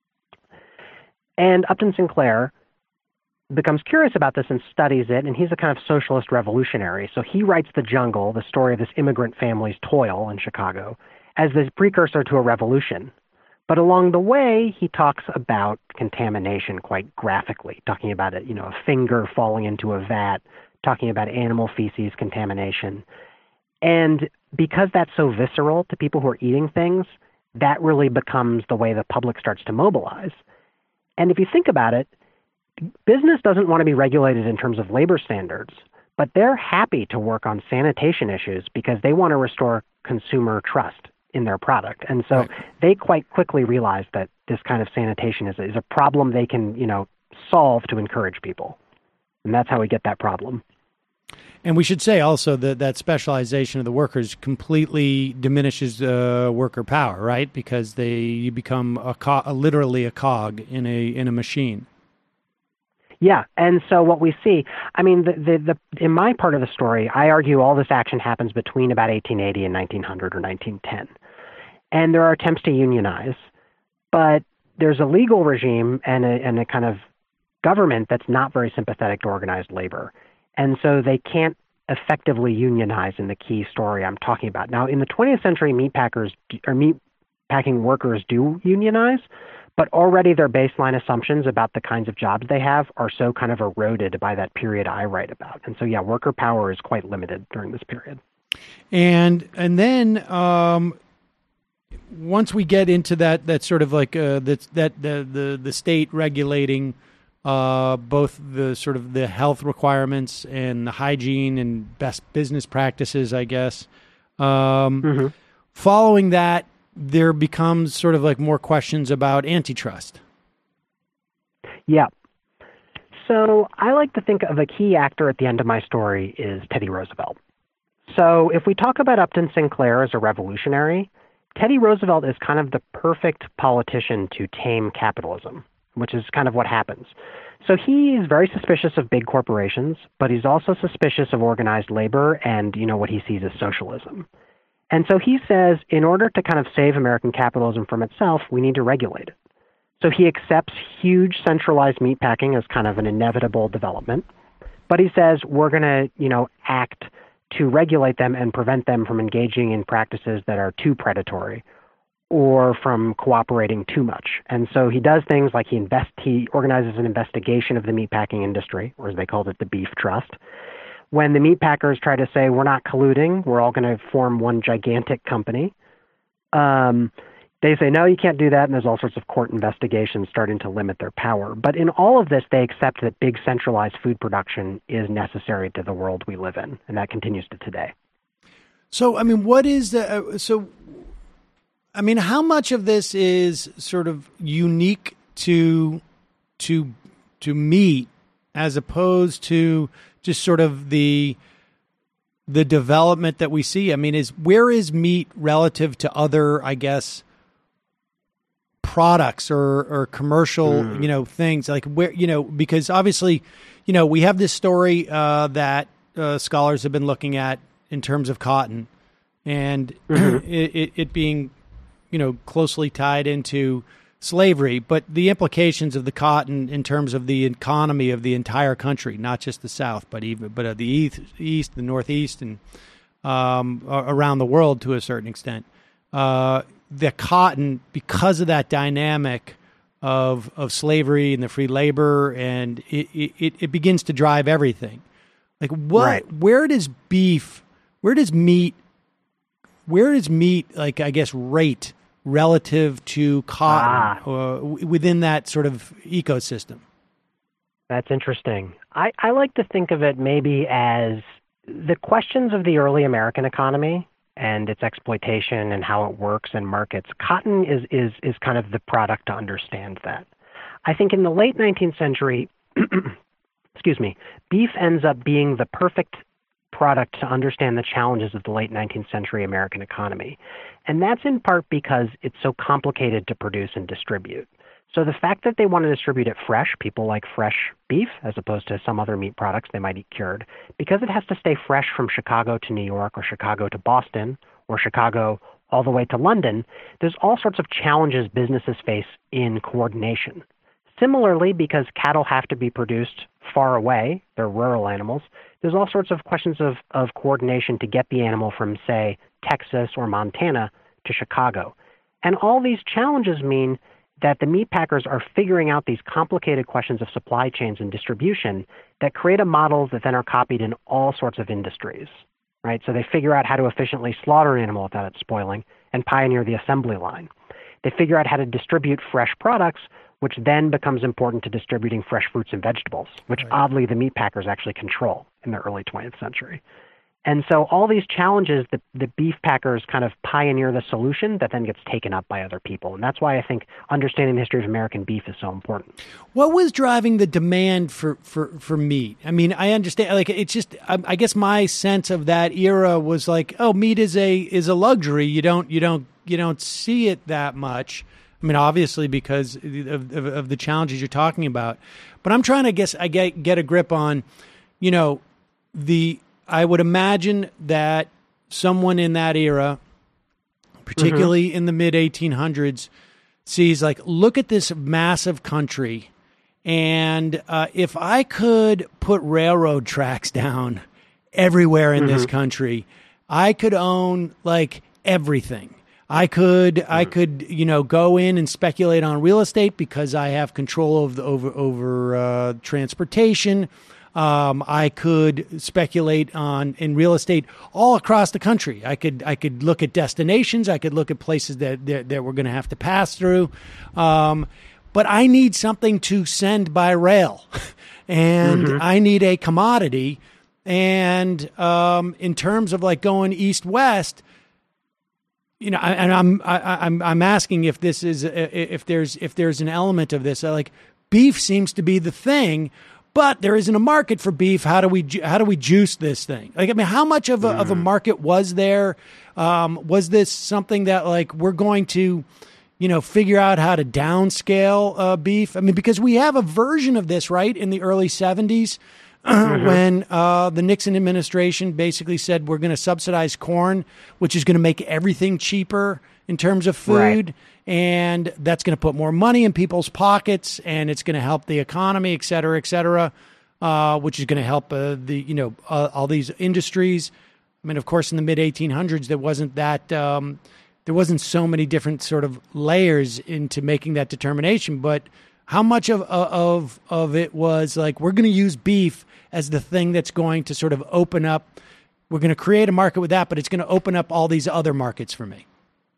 And Upton Sinclair becomes curious about this and studies it, and he's a kind of socialist revolutionary. So he writes The Jungle, the story of this immigrant family's toil in Chicago, as the precursor to a revolution. But along the way, he talks about contamination quite graphically, talking about it, a finger falling into a vat, talking about animal feces contamination. And because that's so visceral to people who are eating things, that really becomes the way the public starts to mobilize. And if you think about it, business doesn't want to be regulated in terms of labor standards, but they're happy to work on sanitation issues because they want to restore consumer trust in their product. And so they quite quickly realize that this kind of sanitation is a problem they can, solve to encourage people. And that's how we get that problem. And we should say also that specialization of the workers completely diminishes worker power, right? Because you become literally a cog in a machine. Yeah, and so what we see, I mean, in my part of the story, I argue all this action happens between about 1880 and 1900 or 1910. And there are attempts to unionize, but there's a legal regime and a kind of government that's not very sympathetic to organized labor. And so they can't effectively unionize in the key story I'm talking about. Now, in the 20th century, meat packing workers do unionize, but already their baseline assumptions about the kinds of jobs they have are so kind of eroded by that period I write about. And so, yeah, worker power is quite limited during this period. And then once we get into that sort of like the state regulating both the sort of the health requirements and the hygiene and best business practices, I guess. Following that, there becomes sort of like more questions about antitrust. Yeah. So I like to think of a key actor at the end of my story is Teddy Roosevelt. So if we talk about Upton Sinclair as a revolutionary, Teddy Roosevelt is kind of the perfect politician to tame capitalism, which is kind of what happens. So he's very suspicious of big corporations, but he's also suspicious of organized labor and, what he sees as socialism. And so he says, in order to kind of save American capitalism from itself, we need to regulate it. So he accepts huge centralized meatpacking as kind of an inevitable development. But he says, we're going to, act to regulate them and prevent them from engaging in practices that are too predatory or from cooperating too much. And so he does things like he organizes an investigation of the meatpacking industry, or as they called it, the Beef Trust. When the meatpackers try to say, we're not colluding, we're all going to form one gigantic company, they say, no, you can't do that, and there's all sorts of court investigations starting to limit their power. But in all of this, they accept that big centralized food production is necessary to the world we live in, and that continues to today. So, how much of this is sort of unique to meat as opposed to just sort of the development that we see? I mean, where is meat relative to other, I guess, products or commercial, things like where, because obviously, we have this story that scholars have been looking at in terms of cotton and it being, closely tied into slavery, but the implications of the cotton in terms of the economy of the entire country, not just the South, but of the East, the Northeast, and around the world to a certain extent. The cotton, because of that dynamic of slavery and the free labor, and it begins to drive everything. Like where does meat, like, I guess, rate relative to cotton within that sort of ecosystem? That's interesting. I like to think of it maybe as the questions of the early American economy and its exploitation and how it works in markets. Cotton is kind of the product to understand that. I think in the late 19th century, beef ends up being the perfect product to understand the challenges of the late 19th century American economy. And that's in part because it's so complicated to produce and distribute. So the fact that they want to distribute it fresh, people like fresh beef as opposed to some other meat products they might eat cured, because it has to stay fresh from Chicago to New York or Chicago to Boston or Chicago all the way to London, there's all sorts of challenges businesses face in coordination. Similarly, because cattle have to be produced far away, they're rural animals, there's all sorts of questions of coordination to get the animal from, say, Texas or Montana to Chicago. And all these challenges mean that the meat packers are figuring out these complicated questions of supply chains and distribution that create a model that then are copied in all sorts of industries, right? So they figure out how to efficiently slaughter an animal without it spoiling and pioneer the assembly line. They figure out how to distribute fresh products, which then becomes important to distributing fresh fruits and vegetables, which oddly the meat packers actually control in the early 20th century. And so all these challenges, the beef packers kind of pioneer the solution that then gets taken up by other people. And that's why I think understanding the history of American beef is so important. What was driving the demand for meat? I mean, I understand, like, it's just, I guess my sense of that era was like, oh, meat is a luxury. You don't see it that much. I mean, obviously because of the challenges you're talking about, but I'm trying to get a grip on, I would imagine that someone in that era, particularly in the mid 1800s, sees like, look at this massive country. And if I could put railroad tracks down everywhere in this country, I could own like everything. I could, go in and speculate on real estate because I have control of over transportation. I could speculate in real estate all across the country. I could look at destinations. I could look at places that we're going to have to pass through. But I need something to send by rail, and I need a commodity. And in terms of like going east-west, and I'm asking if this is if there's an element of this. Like, beef seems to be the thing. but there isn't a market for beef. How do we juice this thing? Like, I mean, how much of a market was there? Was this something that like we're going to, figure out how to downscale beef? I mean, because we have a version of this, right, in the early 70s when the Nixon administration basically said we're going to subsidize corn, which is going to make everything cheaper in terms of food. Right. And that's going to put more money in people's pockets, and it's going to help the economy, et cetera, which is going to help all these industries. I mean, of course, in the mid 1800s, there wasn't that there wasn't so many different sort of layers into making that determination. But how much of it was like we're going to use beef as the thing that's going to sort of open up? We're going to create a market with that, but it's going to open up all these other markets for me.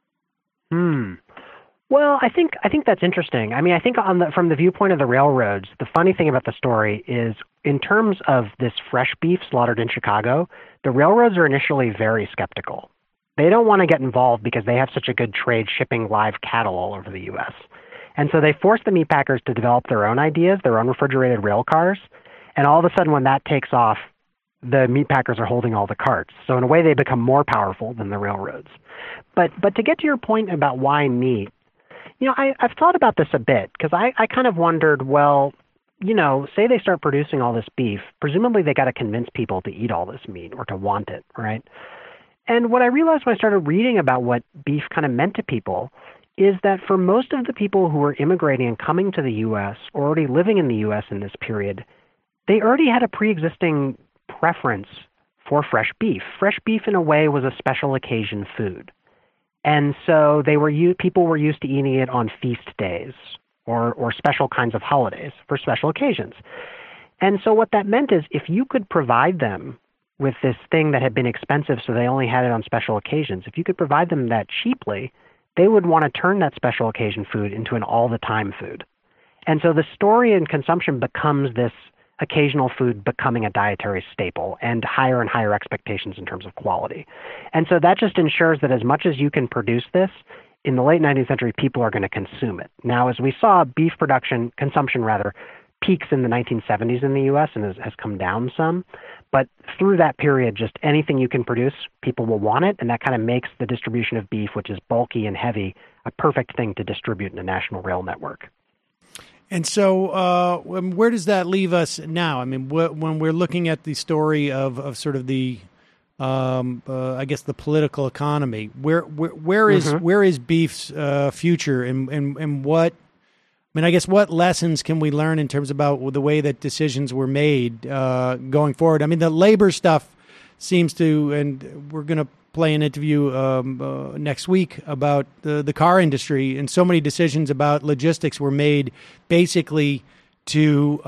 Well, I think that's interesting. I mean, I think from the viewpoint of the railroads, the funny thing about the story is in terms of this fresh beef slaughtered in Chicago, the railroads are initially very skeptical. They don't want to get involved because they have such a good trade shipping live cattle all over the U.S. And so they force the meat packers to develop their own ideas, their own refrigerated rail cars. And all of a sudden when that takes off, the meat packers are holding all the carts. So in a way, they become more powerful than the railroads. But to get to your point about why meat, I've thought about this a bit because I kind of wondered, well, say they start producing all this beef, presumably they got to convince people to eat all this meat or to want it, right? And what I realized when I started reading about what beef kind of meant to people is that for most of the people who were immigrating and coming to the U.S. or already living in the U.S. in this period, they already had a pre-existing preference for fresh beef. Fresh beef, in a way, was a special occasion food. And so people were used to eating it on feast days or special kinds of holidays for special occasions. And so what that meant is if you could provide them with this thing that had been expensive so they only had it on special occasions, if you could provide them that cheaply, they would want to turn that special occasion food into an all-the-time food. And so the story and consumption becomes this occasional food becoming a dietary staple and higher expectations in terms of quality. And so that just ensures that as much as you can produce this, in the late 19th century, people are going to consume it. Now, as we saw, beef consumption peaks in the 1970s in the U.S. and has come down some. But through that period, just anything you can produce, people will want it. And that kind of makes the distribution of beef, which is bulky and heavy, a perfect thing to distribute in a national rail network. And so where does that leave us now? I mean, when we're looking at the story of sort of the, I guess, the political economy, where is beef's future and what, I mean, I guess what lessons can we learn in terms about the way that decisions were made going forward? I mean, the labor stuff seems to, and we're going to play an interview next week about the car industry, and so many decisions about logistics were made basically to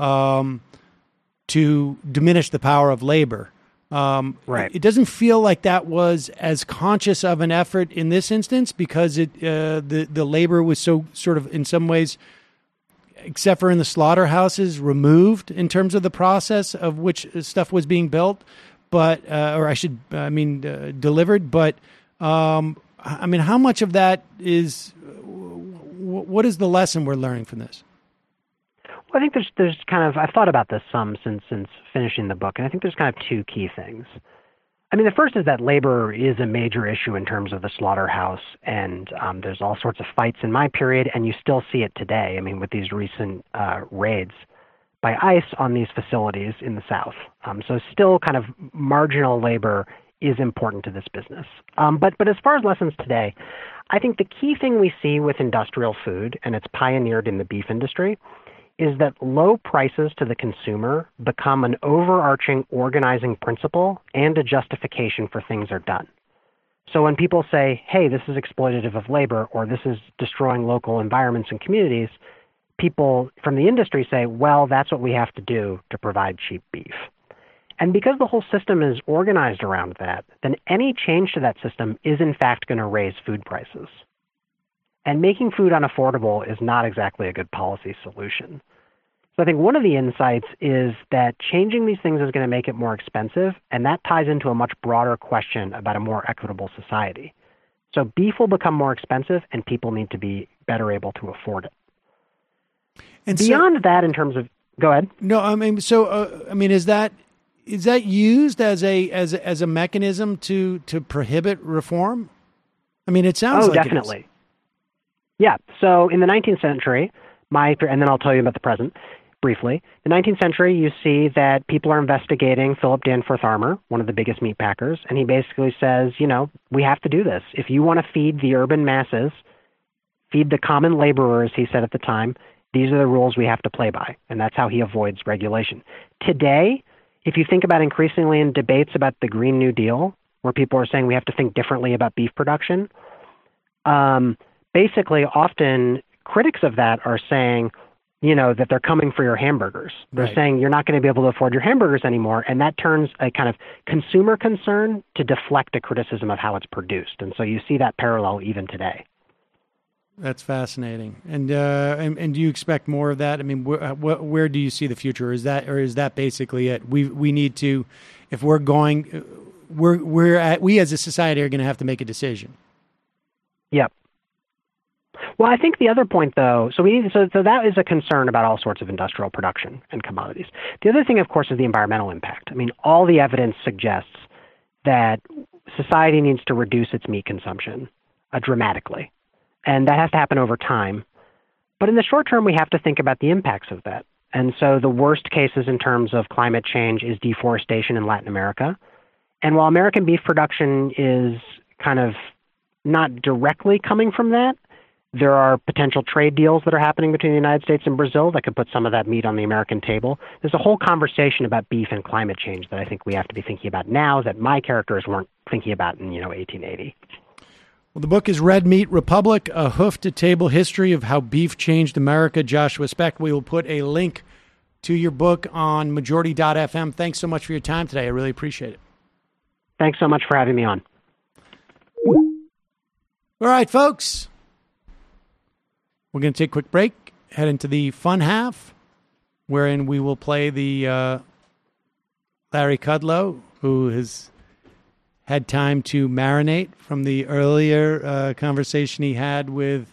diminish the power of labor. Right. It doesn't feel like that was as conscious of an effort in this instance because the labor was so sort of in some ways, except for in the slaughterhouses, removed in terms of the process of which stuff was being built. But, delivered. But, I mean, how much of that is, what is the lesson we're learning from this? Well, I think there's kind of, I've thought about this some since finishing the book, and I think there's kind of two key things. I mean, the first is that labor is a major issue in terms of the slaughterhouse, and there's all sorts of fights in my period, and you still see it today. I mean, with these recent raids by ICE on these facilities in the South. So still kind of marginal labor is important to this business. But as far as lessons today, I think the key thing we see with industrial food, and it's pioneered in the beef industry, is that low prices to the consumer become an overarching organizing principle and a justification for things are done. So when people say, hey, this is exploitative of labor, or this is destroying local environments and communities, people from the industry say, well, that's what we have to do to provide cheap beef. And because the whole system is organized around that, then any change to that system is in fact going to raise food prices. And making food unaffordable is not exactly a good policy solution. So I think one of the insights is that changing these things is going to make it more expensive, and that ties into a much broader question about a more equitable society. So beef will become more expensive, and people need to be better able to afford it. And beyond that, in terms of Go ahead. No, I mean, so is that used as a mechanism to prohibit reform? I mean, it sounds like definitely. It is. Yeah. So in the 19th century, and then I'll tell you about the present briefly. In the 19th century, you see that people are investigating Philip Danforth Armour, one of the biggest meat packers, and he basically says, we have to do this. If you want to feed the urban masses, feed the common laborers, he said at the time, these are the rules we have to play by, and that's how he avoids regulation. Today, if you think about increasingly in debates about the Green New Deal, where people are saying we have to think differently about beef production, basically often critics of that are saying, that they're coming for your hamburgers. They're saying you're not going to be able to afford your hamburgers anymore, and that turns a kind of consumer concern to deflect a criticism of how it's produced. And so you see that parallel even today. That's fascinating. And do you expect more of that? I mean, where do you see the future? Is that basically it? We need to, if we're going, we as a society are going to have to make a decision. Yep. Well, I think the other point, though, so that is a concern about all sorts of industrial production and commodities. The other thing, of course, is the environmental impact. I mean, all the evidence suggests that society needs to reduce its meat consumption dramatically, and that has to happen over time. But in the short term, we have to think about the impacts of that. And so the worst cases in terms of climate change is deforestation in Latin America. And while American beef production is kind of not directly coming from that, there are potential trade deals that are happening between the United States and Brazil that could put some of that meat on the American table. There's a whole conversation about beef and climate change that I think we have to be thinking about now that my characters weren't thinking about in 1880. Well, the book is Red Meat Republic, A Hoof-to-Table History of How Beef Changed America. Joshua Specht, we will put a link to your book on Majority.fm. Thanks so much for your time today. I really appreciate it. Thanks so much for having me on. All right, folks. We're going to take a quick break, head into the fun half, wherein we will play the Larry Kudlow, who has had time to marinate from the earlier conversation he had with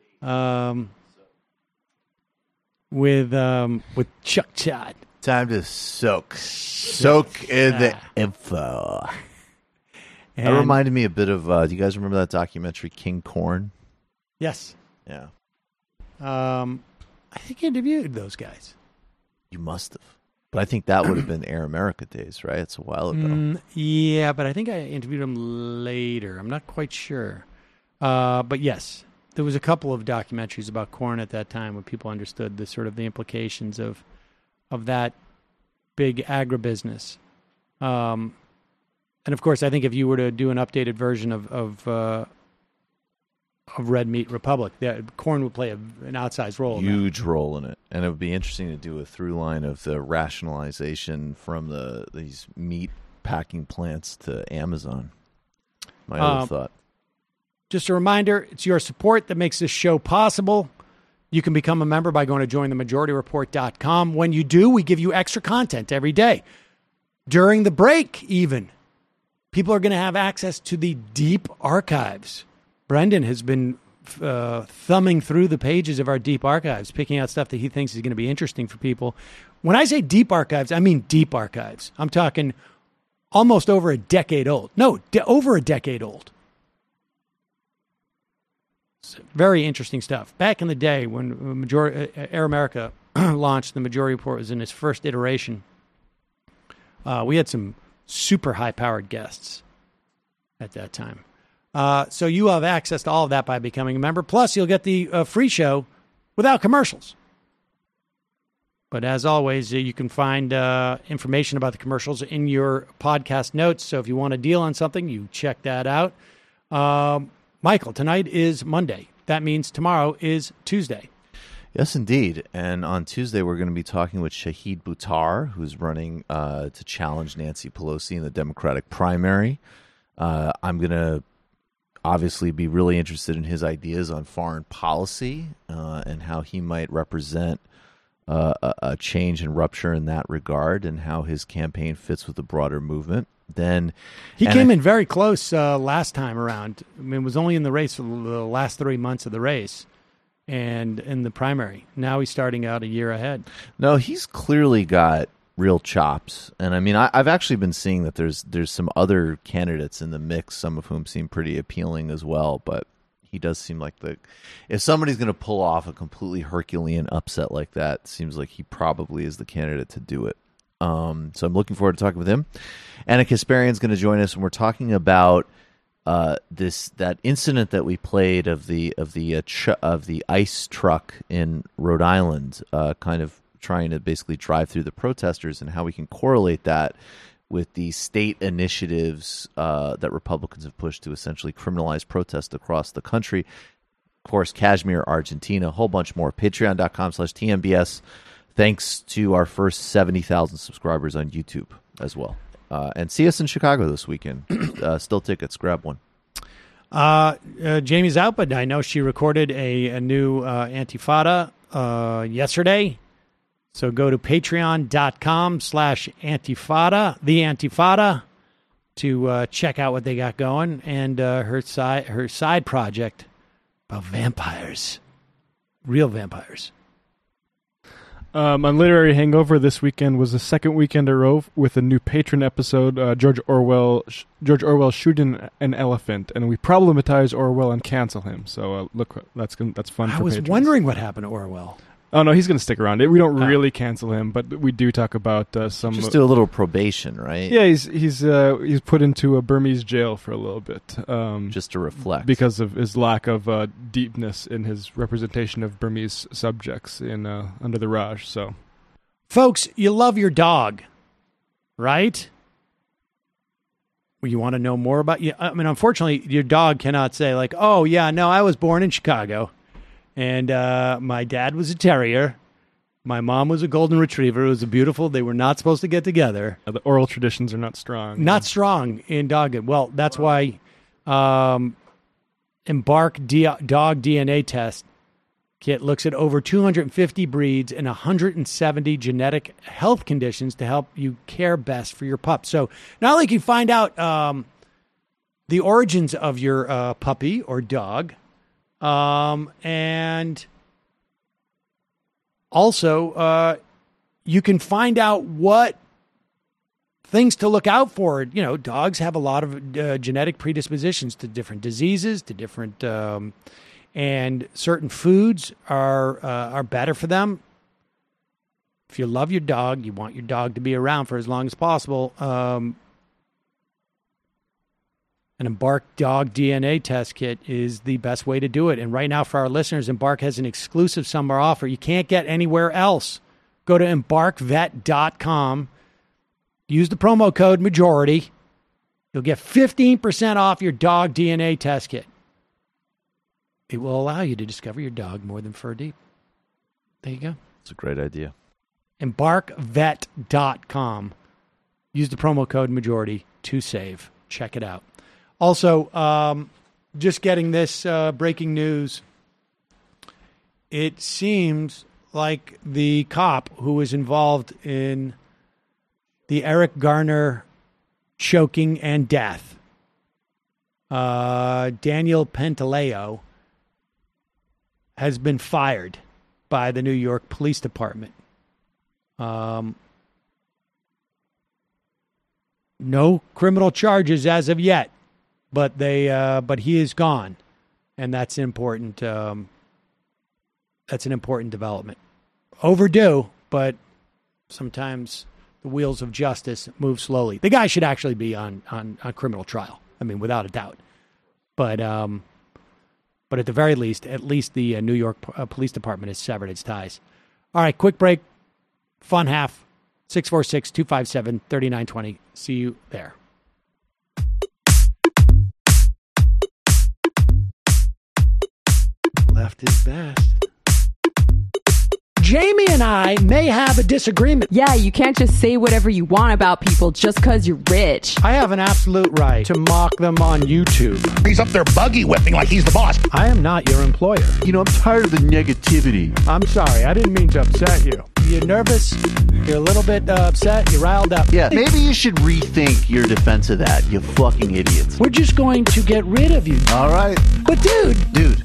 Chuck Todd. Time to soak in the info. That reminded me a bit of, do you guys remember that documentary, King Corn? Yes. Yeah. I think I interviewed those guys. You must have. But I think that would have been Air America days, right? It's a while ago. Yeah, but I think I interviewed them later. I'm not quite sure. But yes, there was a couple of documentaries about corn at that time when people understood the sort of the implications of that big agribusiness. And of course, I think if you were to do an updated version of Red Meat Republic, corn would play an outsized role. Huge role in it. And it would be interesting to do a through line of the rationalization from these meat packing plants to Amazon. My other thought. Just a reminder, it's your support that makes this show possible. You can become a member by going to jointhemajorityreport.com. When you do, we give you extra content every day. During the break, even, people are going to have access to the deep archives. Brendan has been thumbing through the pages of our deep archives, picking out stuff that he thinks is going to be interesting for people. When I say deep archives, I mean deep archives. I'm talking almost over a decade old. No, over a decade old. It's very interesting stuff. Back in the day when Air America launched, the Majority Report was in its first iteration. We had some super high-powered guests at that time. So you have access to all of that by becoming a member. Plus, you'll get the free show without commercials. But as always, you can find information about the commercials in your podcast notes. So if you want a deal on something, you check that out. Michael, tonight is Monday. That means tomorrow is Tuesday. Yes, indeed. And on Tuesday, we're going to be talking with Shahid Buttar, who's running to challenge Nancy Pelosi in the Democratic primary. I'm going to obviously be really interested in his ideas on foreign policy and how he might represent a change and rupture in that regard and how his campaign fits with the broader movement. Then he came in very close last time around. I mean, was only in the race for the last 3 months of the race. and in the primary. Now he's starting out a year ahead. No, he's clearly got real chops. And I mean, I've actually been seeing that there's some other candidates in the mix, some of whom seem pretty appealing as well. But he does seem like if somebody's going to pull off a completely Herculean upset like that, it seems like he probably is the candidate to do it. So I'm looking forward to talking with him. Anna Kasparian's going to join us, and we're talking about that incident that we played of the ice truck in Rhode Island, kind of trying to basically drive through the protesters, and how we can correlate that with the state initiatives that Republicans have pushed to essentially criminalize protest across the country. Of course, Kashmir, Argentina, a whole bunch more. Patreon.com/TMBS. Thanks to our first 70,000 subscribers on YouTube as well. And see us in Chicago this weekend. Still tickets. Grab one. Jamie's out, but I know she recorded a new Antifada yesterday. So go to patreon.com/Antifada, the Antifada, to check out what they got going, and her side project about vampires, real vampires. On Literary Hangover this weekend was the second weekend in a row with a new patron episode, George Orwell shooting an elephant, and we problematize Orwell and cancel him. So look, that's fun for patrons. I was wondering what happened to Orwell. Oh, no, he's going to stick around. We don't really cancel him, but we do talk about some... Just do a little probation, right? Yeah, he's put into a Burmese jail for a little bit. Just to reflect. Because of his lack of deepness in his representation of Burmese subjects in Under the Raj, so... Folks, you love your dog, right? Well, you want to know more about... I mean, unfortunately, your dog cannot say, like, oh, yeah, no, I was born in Chicago. And my dad was a terrier. My mom was a golden retriever. It was beautiful. They were not supposed to get together. The oral traditions are not strong. Not strong in dog. Well, that's why Embark Dog DNA Test Kit looks at over 250 breeds and 170 genetic health conditions to help you care best for your pup. So not only can you find out the origins of your puppy or dog, and also, you can find out what things to look out for. You know, dogs have a lot of genetic predispositions to different diseases, to different, and certain foods are better for them. If you love your dog, you want your dog to be around for as long as possible. An Embark Dog DNA Test Kit is the best way to do it. And right now, for our listeners, Embark has an exclusive summer offer you can't get anywhere else. Go to embarkvet.com. Use the promo code MAJORITY. You'll get 15% off your dog DNA test kit. It will allow you to discover your dog more than fur deep. There you go. It's a great idea. Embarkvet.com. Use the promo code MAJORITY to save. Check it out. Also, just getting this breaking news. It seems like the cop who was involved in the Eric Garner choking and death, Daniel Pantaleo, has been fired by the New York Police Department. No criminal charges as of yet. But but he is gone, and that's important. That's an important development. Overdue, but sometimes the wheels of justice move slowly. The guy should actually be on criminal trial. I mean, without a doubt. But at the very least, the New York Police Department has severed its ties. All right, quick break. Fun half. 646-257-3920. See you there. Left is best. Jamie and I may have a disagreement. Yeah, you can't just say whatever you want about people just because you're rich. I have an absolute right to mock them on YouTube. He's up there buggy whipping like he's the boss. I am not your employer. You know, I'm tired of the negativity. I'm sorry, I didn't mean to upset you. you're nervous, you're a little bit upset, you're riled up. Yeah, maybe you should rethink your defense of that, you fucking idiots. We're just going to get rid of you. All right. But dude,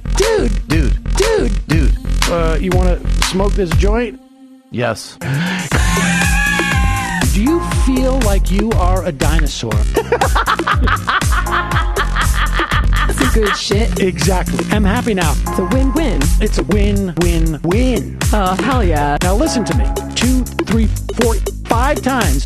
you want to smoke this joint? Yes. Do you feel like you are a dinosaur? Some good shit. Exactly. I'm happy now. It's a win-win. It's a win-win-win. Oh, hell yeah. Now listen to me. 2, 3, 4, 5 times.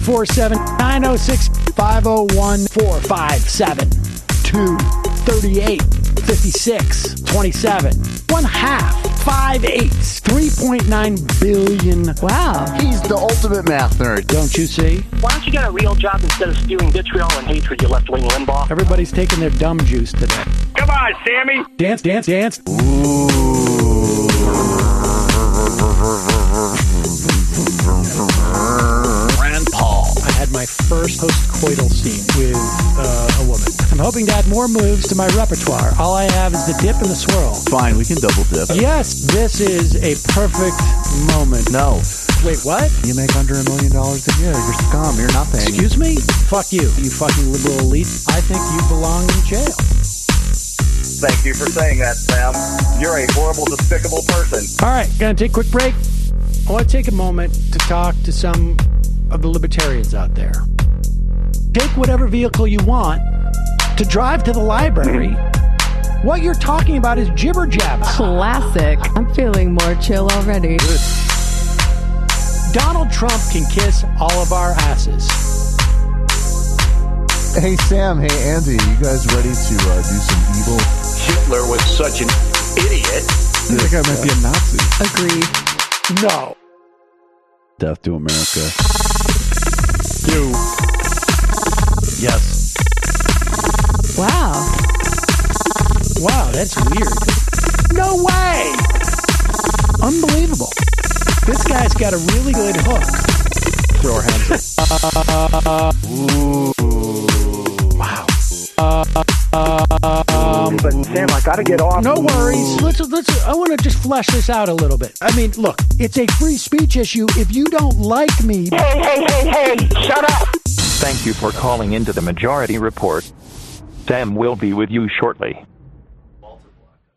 847-906-5014. 2, 38, 56, 27. 1/2. 5 8s. 3.9 billion. Wow. He's the ultimate math nerd. Don't you see? Why don't you get a real job instead of spewing vitriol and hatred, you left-wing Limbaugh? Everybody's taking their dumb juice today. Come on, Sammy. Dance, dance, dance. Rand Paul. I had my first post-coital scene with a woman. I'm hoping to add more moves to my repertoire. All I have is the dip and the swirl. Fine, we can double dip. Yes, this is a perfect moment. No. Wait, what? You make under $1 million a year. You're scum. You're nothing. Excuse me? Fuck you, you fucking liberal elite. I think you belong in jail. Thank you for saying that, Sam. You're a horrible, despicable person. All right, gonna take a quick break. I want to take a moment to talk to some of the libertarians out there. Take whatever vehicle you want to drive to the library. What you're talking about is jibber jabber. Classic. I'm feeling more chill already. Good. Donald Trump can kiss all of our asses. Hey, Sam. Hey, Andy. You guys ready to do some evil? Hitler was such an idiot. That guy might be a Nazi. Agree. No. Death to America. You. Yes. Wow. Wow, that's weird. No way! Unbelievable. This guy's got a really good hook. Throw our hands up. Ooh. Wow. But Sam, I gotta get off. No worries. Let's. I want to just flesh this out a little bit. I mean, look, it's a free speech issue. If you don't like me, Hey! Shut up! Thank you for calling into the Majority Report. Sam will be with you shortly.